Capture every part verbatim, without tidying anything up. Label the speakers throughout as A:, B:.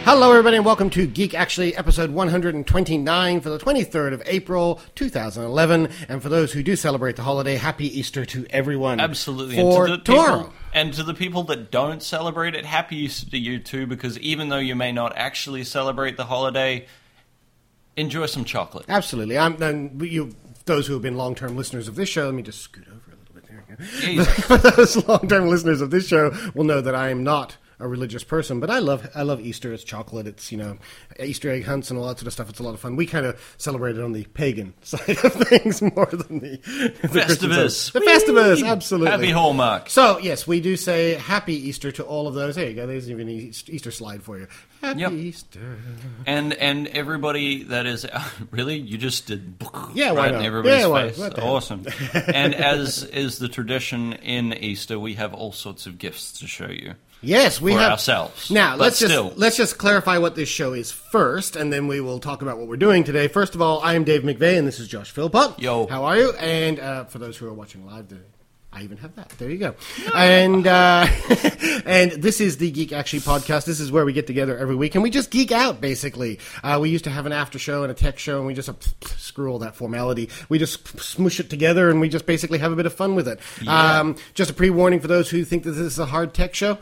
A: Hello, everybody, and welcome to Geek Actually, episode one hundred twenty-nine for the twenty-third of April, two thousand eleven. And for those who do celebrate the holiday, happy Easter to everyone.
B: Absolutely.
A: For
B: and to the
A: tomorrow.
B: People, and to the people that don't celebrate it, happy Easter to you too, because even though you may not actually celebrate the holiday, enjoy some chocolate.
A: Absolutely. I'm, and you, those who have been long-term listeners of this show, let me just scoot over a little bit there.
B: Easy.
A: For those long-term listeners of this show will know that I am not a religious person, but I love I love Easter. It's chocolate. It's, you know, Easter egg hunts and all that sort of stuff. It's a lot of fun. We kind of celebrate it on the pagan side of things more than the, the
B: Festivus.
A: The Festivus, absolutely.
B: Happy Hallmark.
A: So, yes, we do say happy Easter to all of those. There you go. There's even an Easter slide for you. Happy
B: Yep.
A: Easter.
B: And and everybody that is... Really? You just did...
A: Yeah, why
B: right
A: not?
B: in everybody's
A: Yeah, why-
B: face.
A: what the hell?
B: Awesome. And as is the tradition in Easter, we have all sorts of gifts to show you.
A: Yes, we
B: for
A: have
B: ourselves.
A: Now,
B: But
A: let's just
B: still.
A: let's just clarify what this show is first, and then we will talk about what we're doing today. First of all, I am Dave McVeigh, and this is Josh Philpott.
B: Yo.
A: How are you? And uh, for those who are watching live, the- I even have that. There you go. And uh, and this is the Geek Actually podcast. This is where we get together every week, and we just geek out, basically. Uh, we used to have an after show and a tech show, and we just uh, screw all that formality. We just smush it together, and we just basically have a bit of fun with it.
B: Yeah.
A: Um, just a pre-warning for those who think that this is a hard tech show.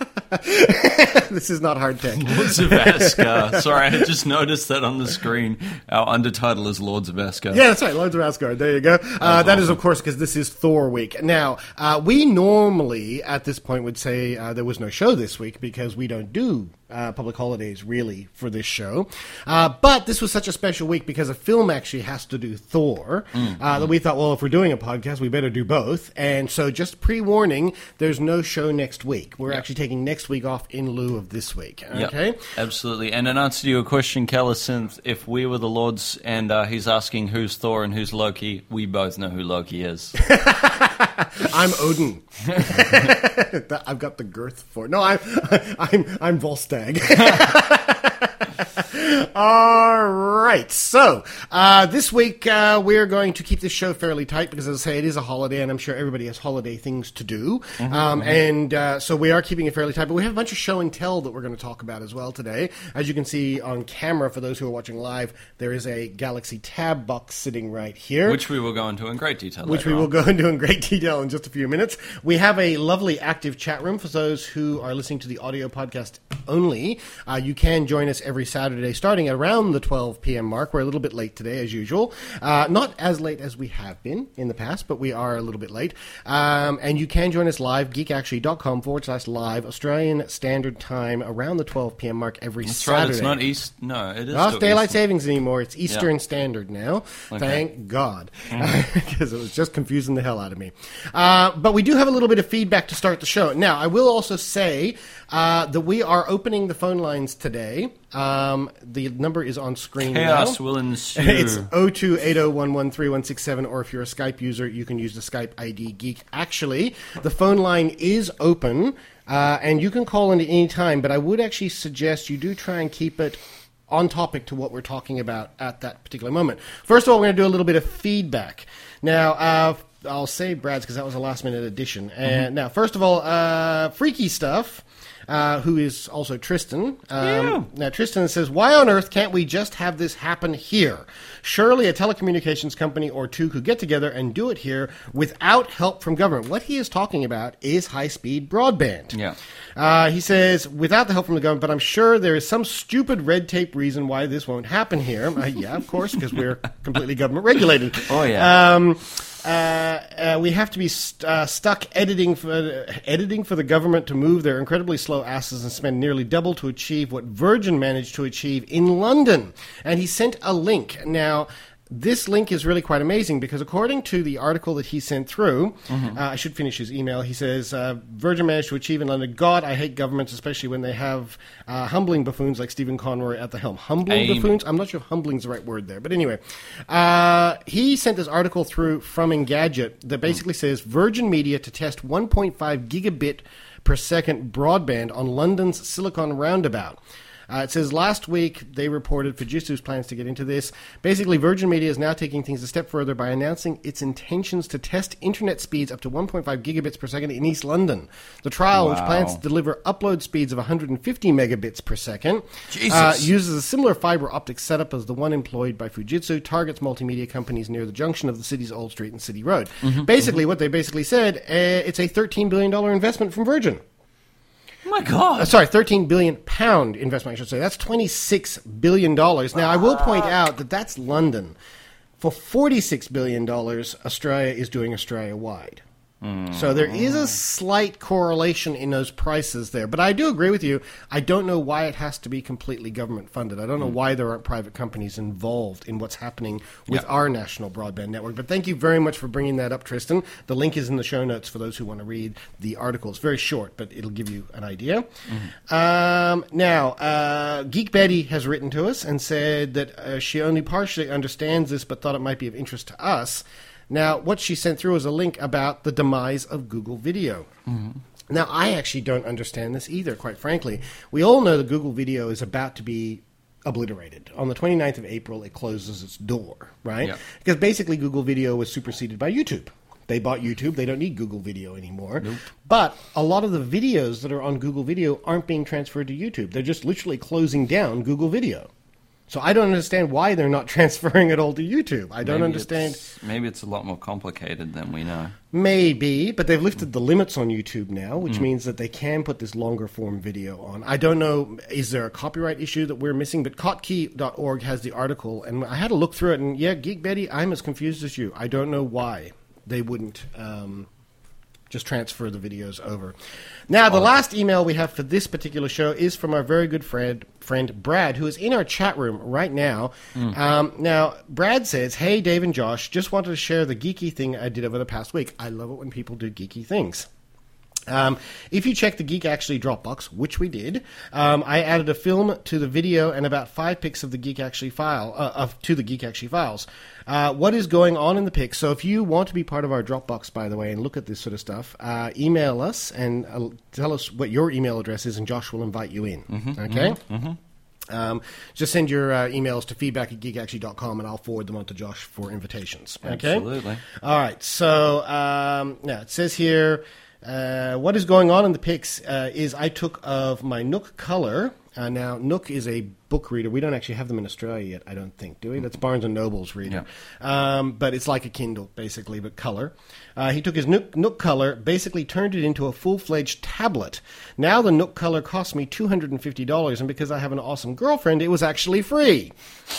A: This is not hard tech.
B: Lords of Asgard. Sorry, I just noticed that on the screen. Our undertitle is Lords of Asgard.
A: Yeah, that's right. Lords of Asgard. There you go. Uh, that is, of course, because this is Thor week. Now, uh, we normally, at this point, would say uh, there was no show this week because we don't do uh, public holidays, really, for this show. Uh, but this was such a special week because a film actually has to do Thor
B: Mm,
A: uh, that we thought, well, if we're doing a podcast, we better do both. And so just pre-warning, there's no show next week. We're
B: Yep.
A: actually taking next week off in lieu of this week.
B: Yep,
A: Okay?
B: absolutely. And in answer to your question, Kellisynth, if we were the Lords and uh, he's asking who's Thor and who's Loki, we both know who Loki is.
A: I'm Odin. I've got the girth for it. No, I'm I'm I'm Volstagg. All right. So uh, this week uh, we're going to keep this show fairly tight because, as I say, it is a holiday, and I'm sure everybody has holiday things to do.
B: Mm-hmm,
A: um,
B: mm-hmm.
A: And uh, so we are keeping it fairly tight. But we have a bunch of show and tell that we're going to talk about as well today. As you can see on camera, for those who are watching live, there is a Galaxy Tab box sitting right here.
B: Which we will go into in great detail
A: Which
B: later
A: we will
B: on.
A: go into in great detail in just a few minutes. We have a lovely active chat room for those who are listening to the audio podcast only. Uh, you can join us every Saturday starting at around the twelve p.m. mark. We're a little bit late today, as usual. Uh, not as late as we have been in the past, but we are a little bit late. Um, and you can join us live, geekactually.com forward slash live, Australian Standard Time, around the twelve p.m. mark every
B: That's
A: Saturday.
B: right, it's not East. No, it is
A: Not
B: still
A: daylight
B: Eastern.
A: savings anymore. It's Eastern Standard now.
B: Okay.
A: Thank God. Because it was just confusing the hell out of me. Uh, but we do have a little bit of feedback to start the show. Now, I will also say uh, that we are opening the phone lines today. Um, the number is on screen
B: Chaos
A: now.
B: will ensue.
A: It's oh two eight oh one one three one six seven, or if you're a Skype user, you can use the Skype I D Geek. Actually, the phone line is open, uh, and you can call in at any time, but I would actually suggest you do try and keep it on topic to what we're talking about at that particular moment. First of all, we're going to do a little bit of feedback. Now, uh, I'll say Brad's because that was a last-minute addition. And
B: Mm-hmm.
A: now, first of all, uh, Freaky Stuff, uh, who is also Tristan. Um,
B: Yeah.
A: Now, Tristan says, why on earth can't we just have this happen here? Surely a telecommunications company or two could get together and do it here without help from government. What he is talking about is high-speed broadband.
B: Yeah.
A: Uh, he says, without the help from the government, but I'm sure there is some stupid red tape reason why this won't happen here. Uh, yeah, of course, because we're completely government regulated.
B: Oh, yeah.
A: Um, uh, uh, we have to be st- uh, stuck editing for, uh, editing for the government to move their incredibly slow asses and spend nearly double to achieve what Virgin managed to achieve in London. And he sent a link. Now, this link is really quite amazing because according to the article that he sent through,
B: Mm-hmm.
A: uh, I should finish his email. He says, uh, Virgin managed to achieve in London. God, I hate governments, especially when they have uh, humbling buffoons like Stephen Conroy at the helm. Humbling
B: Amen.
A: buffoons? I'm not sure if humbling is the right word there. But anyway, uh, he sent this article through from Engadget that basically says Virgin Media to test one point five gigabit per second broadband on London's Silicon Roundabout. Uh, it says last week they reported Fujitsu's plans to get into this. Basically, Virgin Media is now taking things a step further by announcing its intentions to test internet speeds up to one point five gigabits per second in East London. The trial,
B: Wow.
A: which plans to deliver upload speeds of one hundred fifty megabits per second,
B: Jesus.
A: uh, uses a similar fiber optic setup as the one employed by Fujitsu, targets multimedia companies near the junction of the city's Old Street and City Road.
B: Mm-hmm,
A: basically, mm-hmm. what they basically said, uh, it's a thirteen billion dollars investment from Virgin.
B: Oh my God.
A: Uh, sorry, thirteen billion pound investment, I should say. That's twenty-six billion dollars. Now, I will point out that that's London. For forty-six billion dollars, Australia is doing Australia-wide. Mm. So there is a slight correlation in those prices there. But I do agree with you. I don't know why it has to be completely government-funded. I don't know mm. why there aren't private companies involved in what's happening with yep. our national broadband network. But thank you very much for bringing that up, Tristan. The link is in the show notes for those who want to read the article. It's very short, but it'll give you an idea. Mm. Um, now, uh, Geek Betty has written to us and said that uh, she only partially understands this but thought it might be of interest to us. Now, what she sent through is a link about the demise of Google Video. Mm-hmm. Now, I actually don't understand this either, quite frankly. We all know that Google Video is about to be obliterated. On the twenty-ninth of April, it closes its door, right? Yep. Because basically Google Video was superseded by YouTube. They bought YouTube. They don't need Google Video anymore. Nope. But a lot of the videos that are on Google Video aren't being transferred to YouTube. They're just literally closing down Google Video. So I don't understand why they're not transferring it all to YouTube. I don't
B: maybe
A: understand.
B: It's, maybe it's a lot more complicated than we know.
A: Maybe, but they've lifted the limits on YouTube now, which mm. means that they can put this longer form video on. I don't know, is there a copyright issue that we're missing? But kotkey dot org has the article, and I had a look through it, and yeah, Geek Betty, I'm as confused as you. I don't know why they wouldn't um, just transfer the videos over. Now, the last email we have for this particular show is from our very good friend, friend Brad, who is in our chat room right now. Mm. Um, now, Brad says, hey, Dave and Josh, just wanted to share the geeky thing I did over the past week. I love it when people do geeky things. Um, if you check the Geek Actually Dropbox, which we did, um, I added a film to the video and about five pics of the Geek Actually file uh, of, to the Geek Actually files. Uh, what is going on in the pics? So if you want to be part of our Dropbox, by the way, and look at this sort of stuff, uh, email us and uh, tell us what your email address is, and Josh will invite you in. Mm-hmm, okay? Mm-hmm, mm-hmm. Um, just send your uh, emails to feedback at geek actually dot com, and I'll forward them on to Josh for invitations. Okay?
B: Absolutely.
A: All right. So um, yeah, it says here, Uh, what is going on in the pics uh, is I took of my Nook Color. Uh, now, Nook is a book reader. We don't actually have them in Australia yet, I don't think, do we? That's Barnes and Noble's reader. Yeah. Um, but it's like a Kindle, basically, but color. Uh, he took his Nook, Nook Color, basically turned it into a full-fledged tablet. Now the Nook Color cost me two hundred fifty dollars, and because I have an awesome girlfriend, it was actually free.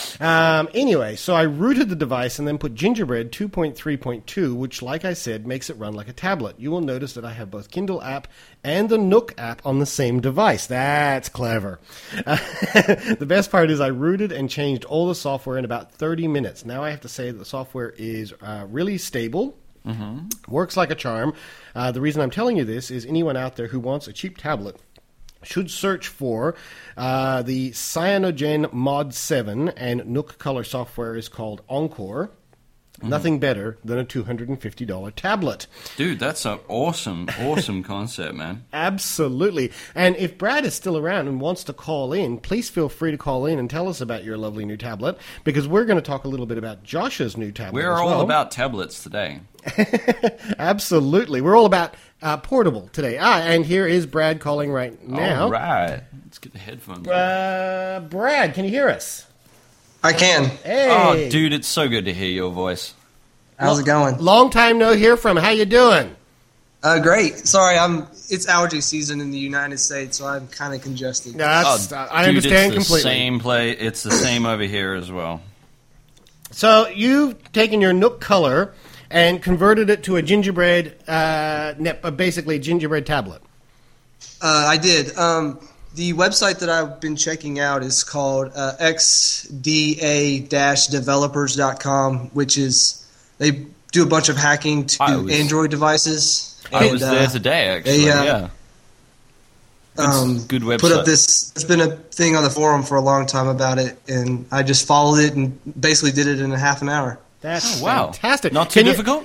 A: Um, anyway, so I rooted the device and then put Gingerbread two point three point two, which, like I said, makes it run like a tablet. You will notice that I have both Kindle app and the Nook app on the same device. That's clever. Uh, the best part is I rooted and changed all the software in about thirty minutes. Now I have to say that the software is uh, really stable. Mm-hmm. Works like a charm. Uh, the reason I'm telling you this is anyone out there who wants a cheap tablet should search for uh, the Cyanogen Mod seven, and Nook Color software is called Encore. Mm. Nothing better than a two hundred fifty dollars tablet.
B: Dude, that's an awesome, awesome concept, man.
A: Absolutely. And if Brad is still around and wants to call in, please feel free to call in and tell us about your lovely new tablet, because we're going to talk a little bit about Josh's new tablet.
B: We're
A: as
B: all
A: well.
B: about tablets today.
A: Absolutely. We're all about uh, portable today. Ah, and here is Brad calling right now.
B: All right. Let's get the headphones.
A: Uh, Brad, can you hear us?
C: I can.
A: Hey.
B: Oh, dude, it's so good to hear your voice.
C: How's it going?
A: Long time no hear from. How you doing?
C: Uh, great. Sorry, I'm. It's allergy season in the United States, so I'm kind of congested.
A: No, that's,
B: oh,
A: I
B: dude,
A: understand
B: it's the
A: completely.
B: Same play. It's the same over here as well.
A: So you've taken your Nook Color and converted it to a gingerbread, uh, basically a gingerbread tablet.
C: Uh, I did. Um, the website that I've been checking out is called uh, x d a dash developers dot com, which is they do a bunch of hacking to
B: was,
C: Android devices.
B: I
C: and,
B: was there
C: uh,
B: today, actually.
C: they, uh,
B: yeah.
C: Um,
B: good website.
C: Put up this. There's been a thing on the forum for a long time about it, and I just followed it and basically did it in a half an hour.
A: That's
B: oh, wow.
A: fantastic.
B: Not too
A: Can
B: difficult?
A: You...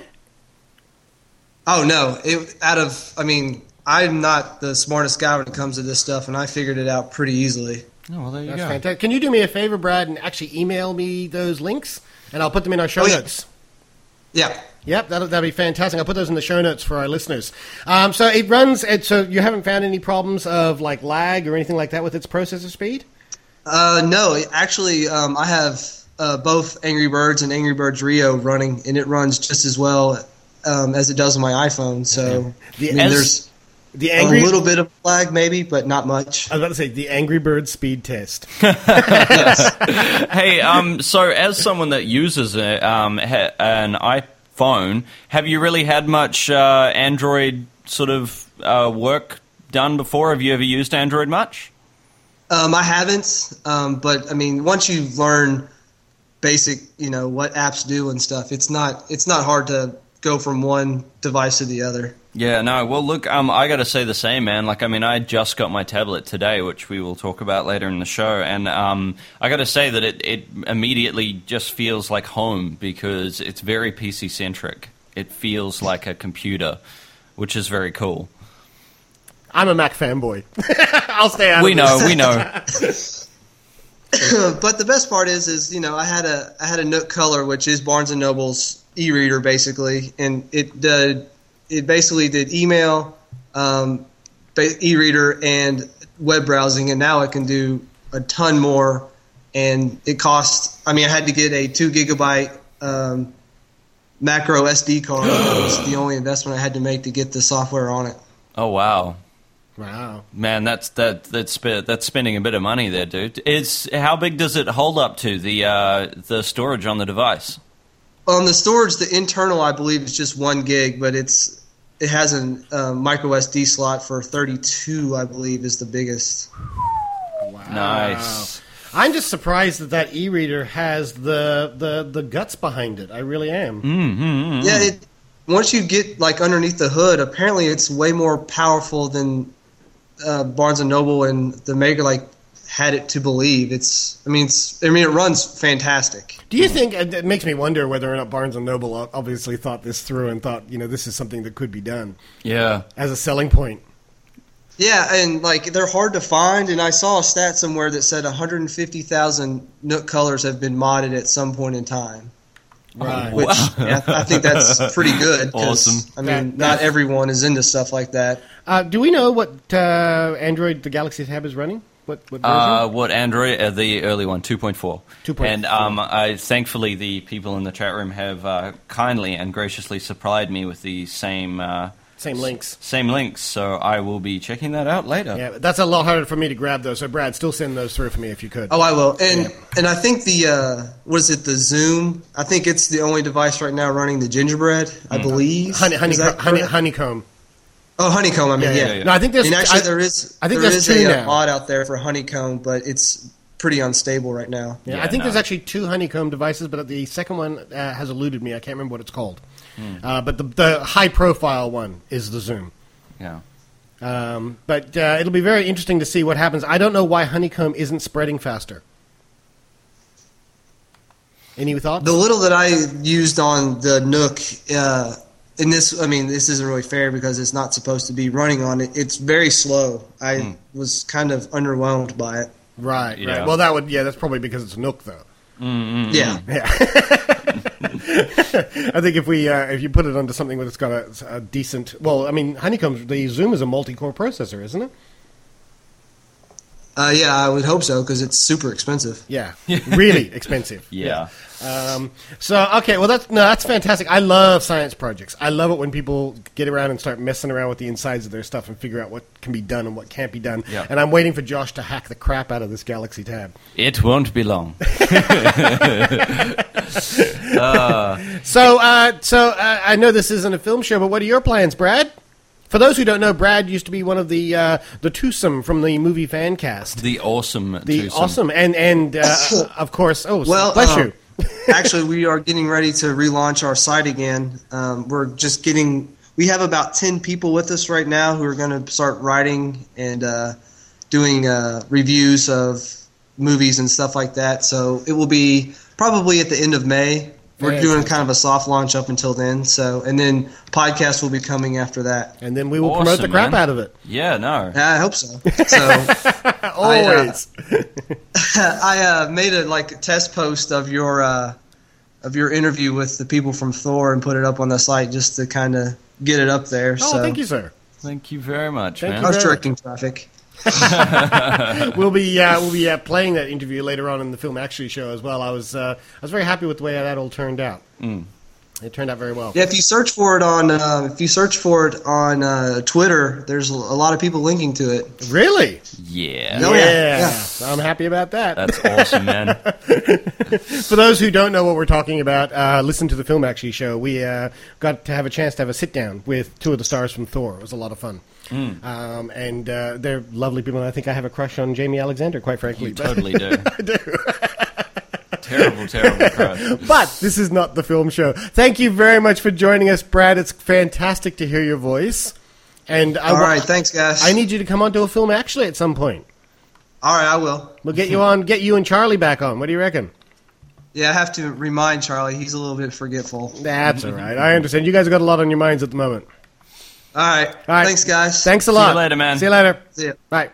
C: Oh no! It out of I mean, I'm not the smartest guy when it comes to this stuff, and I figured it out pretty easily.
B: Oh, well, there you
A: That's
B: go.
A: fantastic. Can you do me a favor, Brad, and actually email me those links, and I'll put them in our show
C: Oh, yeah.
A: notes.
C: Yeah.
A: Yep, that'll, that'll be fantastic. I'll put those in the show notes for our listeners. Um, so it runs, it, so you haven't found any problems of like lag or anything like that with its processor speed?
C: Uh, no, it- actually, um, I have uh, both Angry Birds and Angry Birds Rio running, and it runs just as well um, as it does on my iPhone. So
A: The-
C: I mean,
B: as-
C: there's
A: The Angry,
C: a little bit of lag, maybe, but not much.
A: I was about to say, the Angry Bird speed test.
B: Hey, um, so as someone that uses a, um, ha- an iPhone, have you really had much uh, Android sort of uh, work done before? Have you ever used Android much?
C: Um, I haven't, um, but I mean, once you learn basic, you know, what apps do and stuff, it's not it's not hard to go from one device to the other.
B: Yeah, no. Well, look, um, I got to say the same, man. Like, I mean, I just got my tablet today, which we will talk about later in the show, and um, I got to say that it, it immediately just feels like home because it's very P C centric. It feels like a computer, which is very cool.
A: I'm a Mac fanboy. I'll stay out
B: We
A: of
B: know,
A: this.
B: we know.
C: But the best part is, is you know, I had a I had a Nook Color, which is Barnes and Noble's e-reader, basically, and it did it basically did email, um, ba- e-reader, and web browsing, and now it can do a ton more. And it cost. I mean, I had to get a two gigabyte um, macro S D card. That was the only investment I had to make to get the software on it.
B: Oh wow.
A: Wow.
B: Man, that's that that's sp- that's spending a bit of money there, dude. It's how big does it hold up to the uh, the storage on the device?
C: On the storage, the internal, I believe, is just one gig, but it's it has a uh, micro S D slot for thirty-two. I believe is the biggest.
A: Wow.
B: Nice.
A: I'm just surprised that that e-reader has the, the, the guts behind it. I really am.
B: Mm-hmm.
C: Yeah, it, once you get like underneath the hood, apparently it's way more powerful than uh, Barnes and Noble and the maker like had it to believe. It's, I mean, it's, I mean, it runs fantastic.
A: Do you think, it makes me wonder whether or not Barnes and Noble obviously thought this through and thought, you know, this is something that could be done
B: Yeah.
A: as a selling point?
C: Yeah, and like they're hard to find, and I saw a stat somewhere that said one hundred fifty thousand Nook Colors have been modded at some point in time.
A: Right.
C: Which yeah, I think that's pretty good. 'Cause,
B: Awesome.
C: I mean,
A: That-
C: not
A: that's-
C: everyone is into stuff like that.
A: Uh, do we know what uh, Android the Galaxy Tab is running? What, what version?
B: Uh, what Android? Uh, the early one, two point four.
A: two point four.
B: And um, I, thankfully, the people in the chat room have uh, kindly and graciously supplied me with the same uh,
A: Same links.
B: same links. So I will be checking that out later.
A: Yeah, that's a lot harder for me to grab those. So, Brad, still send those through for me if you could.
C: Oh, I will. And and I think the uh, what is it? The Zoom. I think it's the only device right now running the Gingerbread. I believe.
A: Honey, honey,
C: Is that
A: honey,
C: correct?
A: honeycomb.
C: Oh, Honeycomb. I mean,
A: Yeah,
C: yeah.
A: yeah,
B: yeah.
A: No, I think there's.
C: And actually,
A: I,
C: there is.
A: I think
C: there
A: there's
C: is
A: two
C: a
A: now.
C: uh, mod out there for Honeycomb, but it's pretty unstable right now.
A: Yeah,
B: Yeah,
A: I think
B: no.
A: there's actually two honeycomb devices, but the second one uh, has eluded me. I can't remember what it's called. Uh, but the, the high-profile one is the Zoom.
B: Yeah.
A: Um, but uh, it'll be very interesting to see what happens. I don't know why honeycomb isn't spreading faster. Any thoughts?
C: The little that I used on the Nook, uh, and this, I mean, this isn't really fair because it's not supposed to be running on it. It's very slow. I was kind of underwhelmed by it.
A: right,
B: Yeah.
A: right. Well, that would yeah, that's probably because it's Nook though.
C: Yeah.
A: I think if we uh, if you put it onto something that's got a, a decent, well, I mean, honeycomb, the Zoom is a multi-core processor, isn't it?
C: Uh, yeah, I would hope so because it's super expensive.
A: Yeah, really expensive.
B: Yeah.
A: Um, so okay, well that's no, that's fantastic. I love science projects. I love it when people get around and start messing around with the insides of their stuff and figure out what can be done and what can't be done.
B: Yeah.
A: And I'm waiting for Josh to hack the crap out of this Galaxy Tab.
B: It won't be long.
A: So, uh, so uh, I know this isn't a film show, but what are your plans, Brad? For those who don't know, Brad used to be one of the uh, the twosome from the movie fan cast.
B: The awesome.
A: The
B: twosome.
A: awesome and and uh, of course, oh,
C: Well,
A: bless
C: um,
A: you.
C: Actually, we are getting ready to relaunch our site again. Um, we're just getting. We have about ten people with us right now who are going to start writing and uh, doing uh, reviews of movies and stuff like that. So it will be probably at the end of May We're
A: Fantastic.
C: doing kind of a soft launch up until then. So, and then podcast will be coming after that.
A: And then we will
B: Awesome,
A: promote the crap
B: man.
A: out of it.
B: Yeah, no.
C: Yeah, I hope so. So,
A: Always.
C: I uh, made a like test post of your uh, of your interview with the people from Thor and put it up on the site just to kind of get it up there.
A: Oh,
C: so.
A: thank you, sir.
B: Thank you very much,
A: Thank
B: man.
A: you
C: I was
A: very
C: directing traffic.
A: we'll be uh, we'll be uh, playing that interview later on in the Film Actually show as well. I was uh, I was very happy with the way that all turned out.
B: Mm.
A: It turned out very well.
C: Yeah, if you search for it on uh, if you search for it on uh, Twitter, there's a lot of people linking to it.
A: Really?
B: Yeah.
C: Oh, yeah.
A: Yeah. I'm happy about that.
B: That's awesome, man.
A: For those who don't know what we're talking about, uh, listen to the Film Actually show. We uh, got to have a chance to have a sit down with two of the stars from Thor. It was a lot of fun. Mm. Um, and uh, they're lovely people, and I think I have a crush on Jamie Alexander, quite frankly.
B: You totally do.
A: I do.
B: Terrible, terrible crush.
A: But this is not the film show. Thank you very much for joining us, Brad. It's fantastic to hear your voice. And I,
C: All right, thanks, guys.
A: I need you to come on to a Film Actually at some point.
C: All right, I will.
A: We'll get you on, get you and Charlie back on. What do you reckon?
C: Yeah, I have to remind Charlie. He's a little bit forgetful.
A: That's all right. I understand. You guys have got a lot on your minds at the moment.
C: All right.
A: All right.
C: Thanks, guys.
A: Thanks a lot.
B: See you later, man.
A: See you later.
C: See ya.
A: Bye.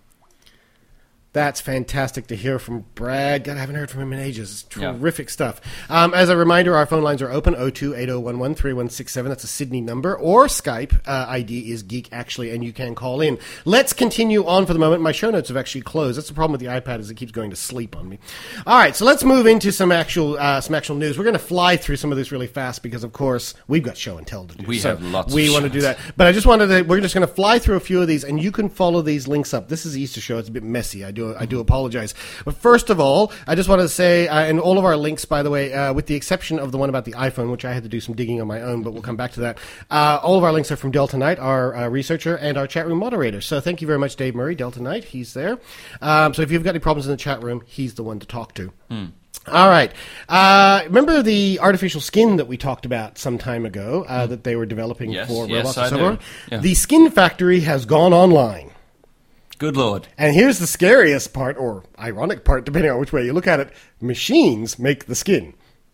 A: That's fantastic to hear from Brad. God, I haven't heard from him in ages. It's
B: Yeah.
A: terrific stuff. Um, as a reminder, our phone lines are open, oh two eight oh one one three one six seven. That's a Sydney number. Or Skype uh, I D is Geek Actually, and you can call in. Let's continue on for the moment. My show notes have actually closed. That's the problem with the iPad, is it keeps going to sleep on me. All right, so let's move into some actual uh, some actual news. We're going to fly through some of this really fast because, of course, we've got show and tell to do.
B: We
A: so
B: have lots of
A: We want to
B: shows.
A: do that. But I just wanted to, we're just going to fly through a few of these, and you can follow these links up. This is the Easter show. It's a bit messy. I do I do apologize. But first of all, I just wanted to say, uh, and all of our links, by the way, uh, with the exception of the one about the iPhone, which I had to do some digging on my own, but we'll come back to that. Uh, all of our links are from Delta Knight, our uh, researcher, and our chat room moderator. So thank you very much, Dave Murray, Delta Knight. He's there. Um, so if you've got any problems in the chat room, he's the one to talk to. Hmm. All right. Uh, remember the artificial skin that we talked about some time ago uh, that they were developing
B: Yes,
A: for
B: yes,
A: robots
B: I
A: and so
B: do.
A: on?
B: Yeah.
A: The Skin Factory has gone online.
B: Good Lord.
A: And here's the scariest part, or ironic part, depending on which way you look at it. Machines make the skin.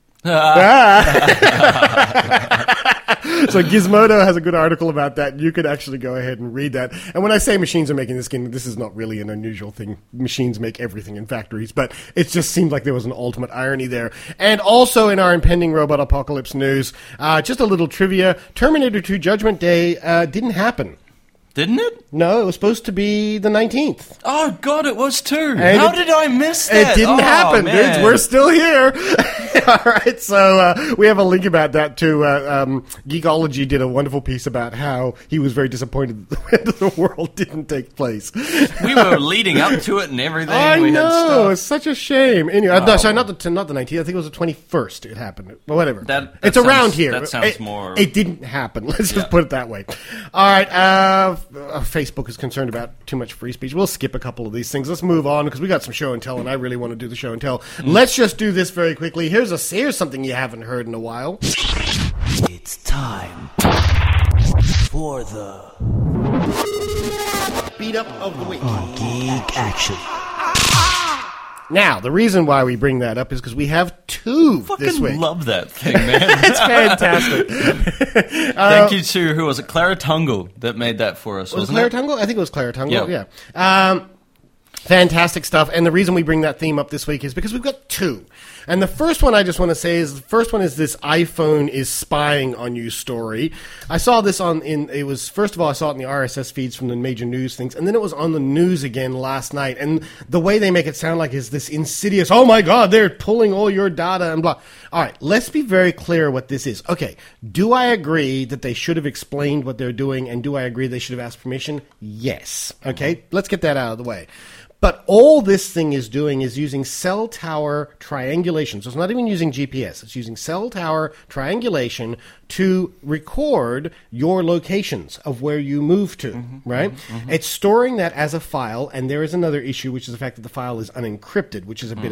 A: So Gizmodo has a good article about that. You could actually go ahead and read that. And when I say machines are making the skin, this is not really an unusual thing. Machines make everything in factories, but it just seemed like there was an ultimate irony there. And also in our impending robot apocalypse news, uh, just a little trivia. Terminator two Judgment Day uh, didn't happen.
B: Didn't it?
A: No, it was supposed to be the nineteenth.
B: Oh, God, it was too.
A: And
B: How
A: it-
B: did I miss that?
A: It didn't
B: Oh,
A: happen,
B: man.
A: dudes. We're still here. All right, so uh, we have a link about that too. Uh, um, Geekology did a wonderful piece about how he was very disappointed that the world didn't take place.
B: We were leading up to it and everything.
A: I
B: we
A: know,
B: had stuff.
A: it's such a shame. Anyway, uh, no,
B: Oh.
A: sorry, not the not the nineteenth. I think it was the twenty-first. It happened, but whatever.
B: That- that
A: it's
B: sounds-
A: around here.
B: that sounds
A: it,
B: more-
A: It didn't happen. Let's just
B: Yeah.
A: put it that way. All right. Uh, uh, Facebook is concerned about too much free speech. We'll skip a couple of these things. Let's move on because we got some show and tell, and I really want to do the show and tell.
B: Mm.
A: Let's just do this very quickly. Here's a here's something you haven't heard in a while.
D: It's time for the
A: Beat up of the week.
D: Geek Action.
A: Now, the reason why we bring that up is because we have two this
B: Fucking
A: week.
B: love that thing, man.
A: It's fantastic.
B: Thank you to, who was it, Clara Tungle that made that for us,
A: Was it
B: wasn't
A: Clara
B: it?
A: Tungle? I think it was Clara Tungle,
B: Yeah.
A: yeah. Um, fantastic stuff. And the reason we bring that theme up this week is because we've got two. And the first one I just want to say is, the first one is this iPhone is spying on you story. I saw this on, in, it was, first of all, I saw it in the R S S feeds from the major news things, and then it was on the news again last night. And the way they make it sound like is this insidious, oh my God, they're pulling all your data and blah. All right, let's be very clear what this is. Okay, do I agree that they should have explained what they're doing, and do I agree they should have asked permission? Yes. Okay, let's get that out of the way. But all this thing is doing is using cell tower triangulation. So it's not even using G P S. It's using cell tower triangulation to record your locations of where you move to, mm-hmm, right? Mm-hmm. It's storing that as a file, and there is another issue, which is the fact that the file is unencrypted, which is a mm. bit of a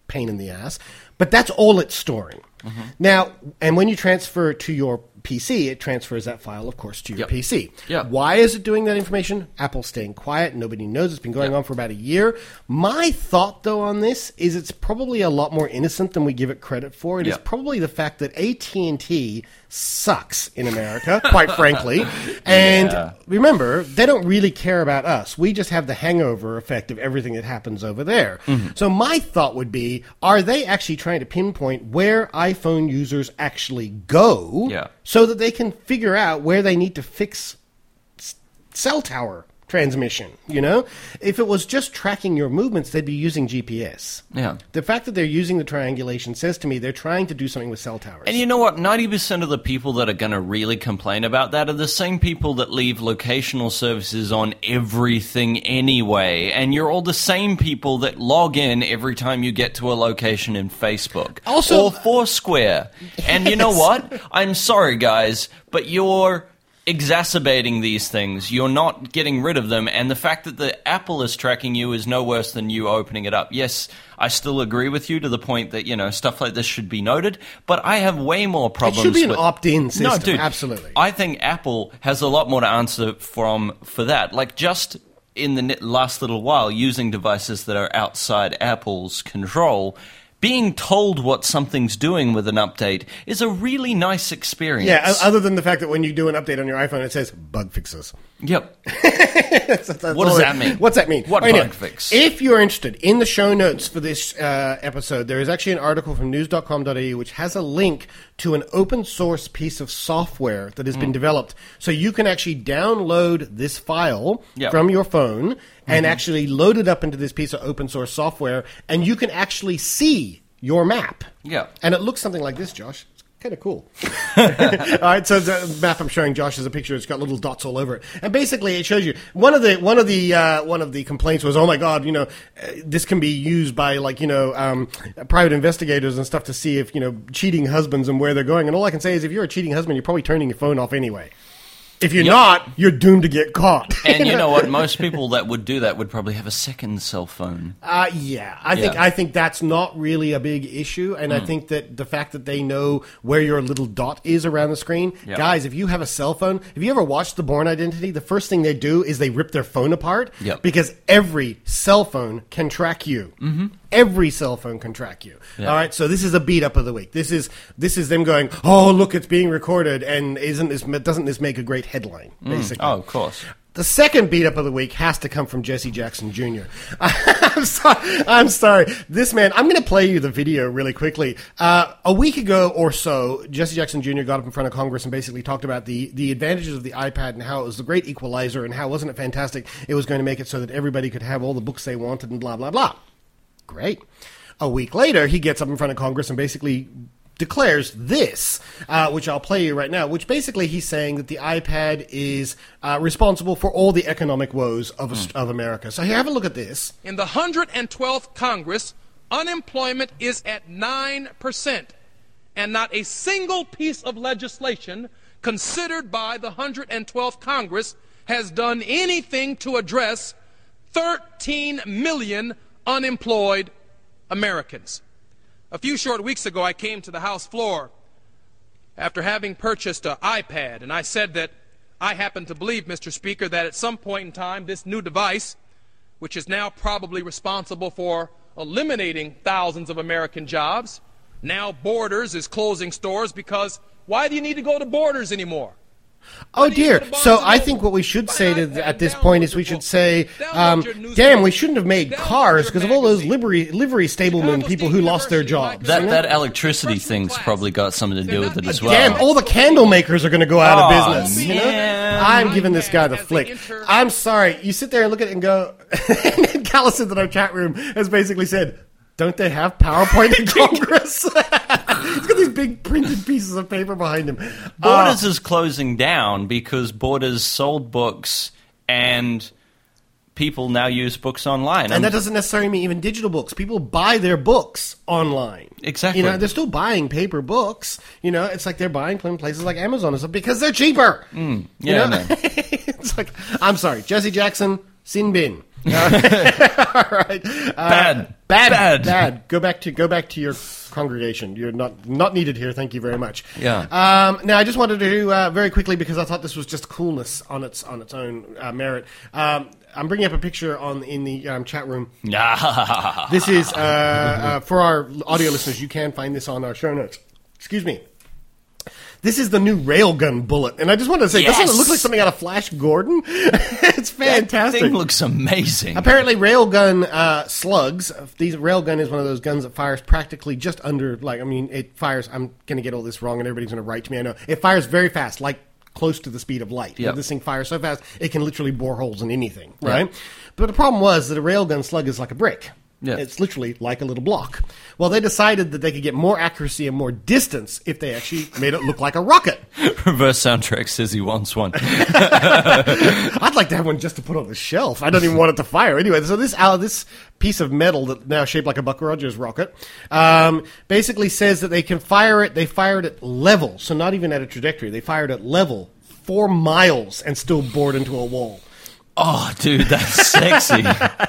A: pain in the ass. But that's all it's storing. Mm-hmm. Now, and when you transfer to your P C, it transfers that file, of course, to your
B: Yep.
A: P C.
B: Yep.
A: Why is it doing that information? Apple's staying quiet. Nobody knows. It's been going
B: Yep.
A: on for about a year. My thought, though, on this is it's probably a lot more innocent than we give it credit for. It is
B: Yep.
A: probably the fact that A T and T sucks in America, quite frankly. And
B: Yeah.
A: remember, they don't really care about us. We just have the hangover effect of everything that happens over there.
B: Mm-hmm.
A: So my thought would be, are they actually trying to pinpoint where iPhone users actually go
B: Yeah.
A: so that they can figure out where they need to fix s- cell tower transmission, you know? If it was just tracking your movements, they'd be using G P S.
B: Yeah.
A: The fact that they're using the triangulation says to me they're trying to do something with cell towers.
B: And you know what? ninety percent of the people that are going to really complain about that are the same people that leave locational services on everything anyway. And you're all the same people that log in every time you get to a location in Facebook.
A: Also-
B: or Foursquare. And you know
A: Yes.
B: what? I'm sorry, guys, but you're exacerbating these things. You're not getting rid of them, and the fact that the Apple is tracking you is no worse than you opening it up. Yes, I still agree with you to the point that, you know, stuff like this should be noted, but I have way more problems.
A: It should be an
B: with-
A: opt-in system,
B: No, dude,
A: absolutely.
B: I think Apple has a lot more to answer from for that. Like, just in the ne- last little while, using devices that are outside Apple's control, being told what something's doing with an update is a really nice experience.
A: yeah, o- other than the fact that when you do an update on your iPhone, it says bug fixes.
B: Yep.
A: That's- that's
B: What does
A: all
B: that
A: it-
B: mean?
A: What's that mean?
B: What
A: Anyway,
B: bug fix?
A: If you're interested, in the show notes for this uh, episode, there is actually an article from news dot com dot a u which has a link to an open source piece of software that has
B: Mm.
A: been developed. So you can actually download this file
B: Yep.
A: from your phone and
B: Mm-hmm.
A: actually load it up into this piece of open source software, and you can actually see your map.
B: Yeah.
A: And it looks something like this, Josh. It's kind of cool. All right, so the map I'm showing Josh is a picture. It's got little dots all over it, and basically it shows you one of the one of the uh, one of the complaints was, oh my god, you know, uh, this can be used by like you know um, private investigators and stuff to see if you know cheating husbands and where they're going. And all I can say is, if you're a cheating husband, you're probably turning your phone off anyway. If you're
B: Yep.
A: not, you're doomed to get caught.
B: And you know what? Most people that would do that would probably have a second cell phone.
A: Uh, yeah, I think
B: Yeah.
A: I think that's not really a big issue, and I think that the fact that they know where your little dot is around the screen,
B: Yeah.
A: guys. If you have a cell phone, if you ever watched The Bourne Identity, the first thing they do is they rip their phone apart
B: Yep.
A: because every cell phone can track you. Mm-hmm. Every cell phone can track you.
B: Yeah.
A: All right, so this is a beat up of the week. This is this is them going, oh look, it's being recorded, and isn't this doesn't this make a great headline? Basically,
B: Oh, of course.
A: the second beat up of the week has to come from Jesse Jackson Junior I'm sorry. I'm sorry. This man, I'm going to play you the video really quickly. Uh, a week ago or so, Jesse Jackson Junior got up in front of Congress and basically talked about the, the advantages of the iPad and how it was the great equalizer and how wasn't it fantastic it was going to make it so that everybody could have all the books they wanted and blah, blah, blah. Great. A week later, he gets up in front of Congress and basically declares this, uh, which I'll play you right now, which basically he's saying that the iPad is uh, responsible for all the economic woes of, mm. of America. So here, have a look at this.
E: In the one hundred twelfth Congress, unemployment is at nine percent, and not a single piece of legislation considered by the one hundred twelfth Congress has done anything to address thirteen million unemployed Americans. A few short weeks ago, I came to the House floor after having purchased an iPad, and I said that I happen to believe, Mister Speaker, that at some point in time, this new device, which is now probably responsible for eliminating thousands of American jobs, now Borders is closing stores because why do you need to go to Borders anymore?
A: Oh dear. So I think what we should say to, at this point is we should say, um, damn, we shouldn't have made cars because of all those livery, livery stablemen people who lost their jobs.
B: That that electricity thing's probably got something to do with it as well.
A: Damn, all the candle makers are going to go out
B: Oh,
A: of business. You know?
B: man.
A: I'm giving this guy the flick. I'm sorry. You sit there and look at it and go, and Callison in our chat room has basically said, don't they have PowerPoint in Congress? He's got these big printed pieces of paper behind him.
B: Borders
A: Uh,
B: is closing down because Borders sold books and people now use books online.
A: and that doesn't necessarily mean even digital books. People buy their books online.
B: Exactly.
A: You know, they're still buying paper books. You know, it's like they're buying from places like Amazon and stuff because they're cheaper.
B: yeah,
A: You know?
B: man.
A: It's like, I'm sorry, Jesse Jackson, sin bin. All right. Uh,
B: Bad.
A: Bad.
B: Bad.
A: Bad. Go back to go back to your congregation. You're not not needed here. Thank you very much.
B: Yeah.
A: Um, now, I just wanted to do uh, very quickly because I thought this was just coolness on its on its own uh, merit. Um, I'm bringing up a picture on in the um, chat room. This is uh, uh, for our audio listeners. You can find this on our show notes. Excuse me. This is the new railgun bullet, and I just wanted to say,
B: Yes.
A: doesn't it look like something out of Flash Gordon? It's fantastic.
B: That thing looks amazing.
A: Apparently, railgun uh, slugs. These railgun is one of those guns that fires practically just under, like, I mean, it fires. I'm going to get all this wrong, and everybody's going to write to me. I know it fires very fast, like close to the speed of light.
B: Yep.
A: This thing fires so fast it can literally bore holes in anything.
B: Yep.
A: Right, but the problem was that a railgun slug is like a brick.
B: Yeah.
A: It's literally like a little block. Well, they decided that they could get more accuracy and more distance if they actually made it look like a rocket.
B: Reverse soundtrack says he wants one.
A: I'd like to have one just to put on the shelf. I don't even want it to fire. Anyway, so this uh, this piece of metal that now shaped like a Buck Rogers rocket um, basically says that they can fire it. They fired at level, so not even at a trajectory. They fired at level four miles and still bored into a wall.
B: Oh, dude, that's sexy.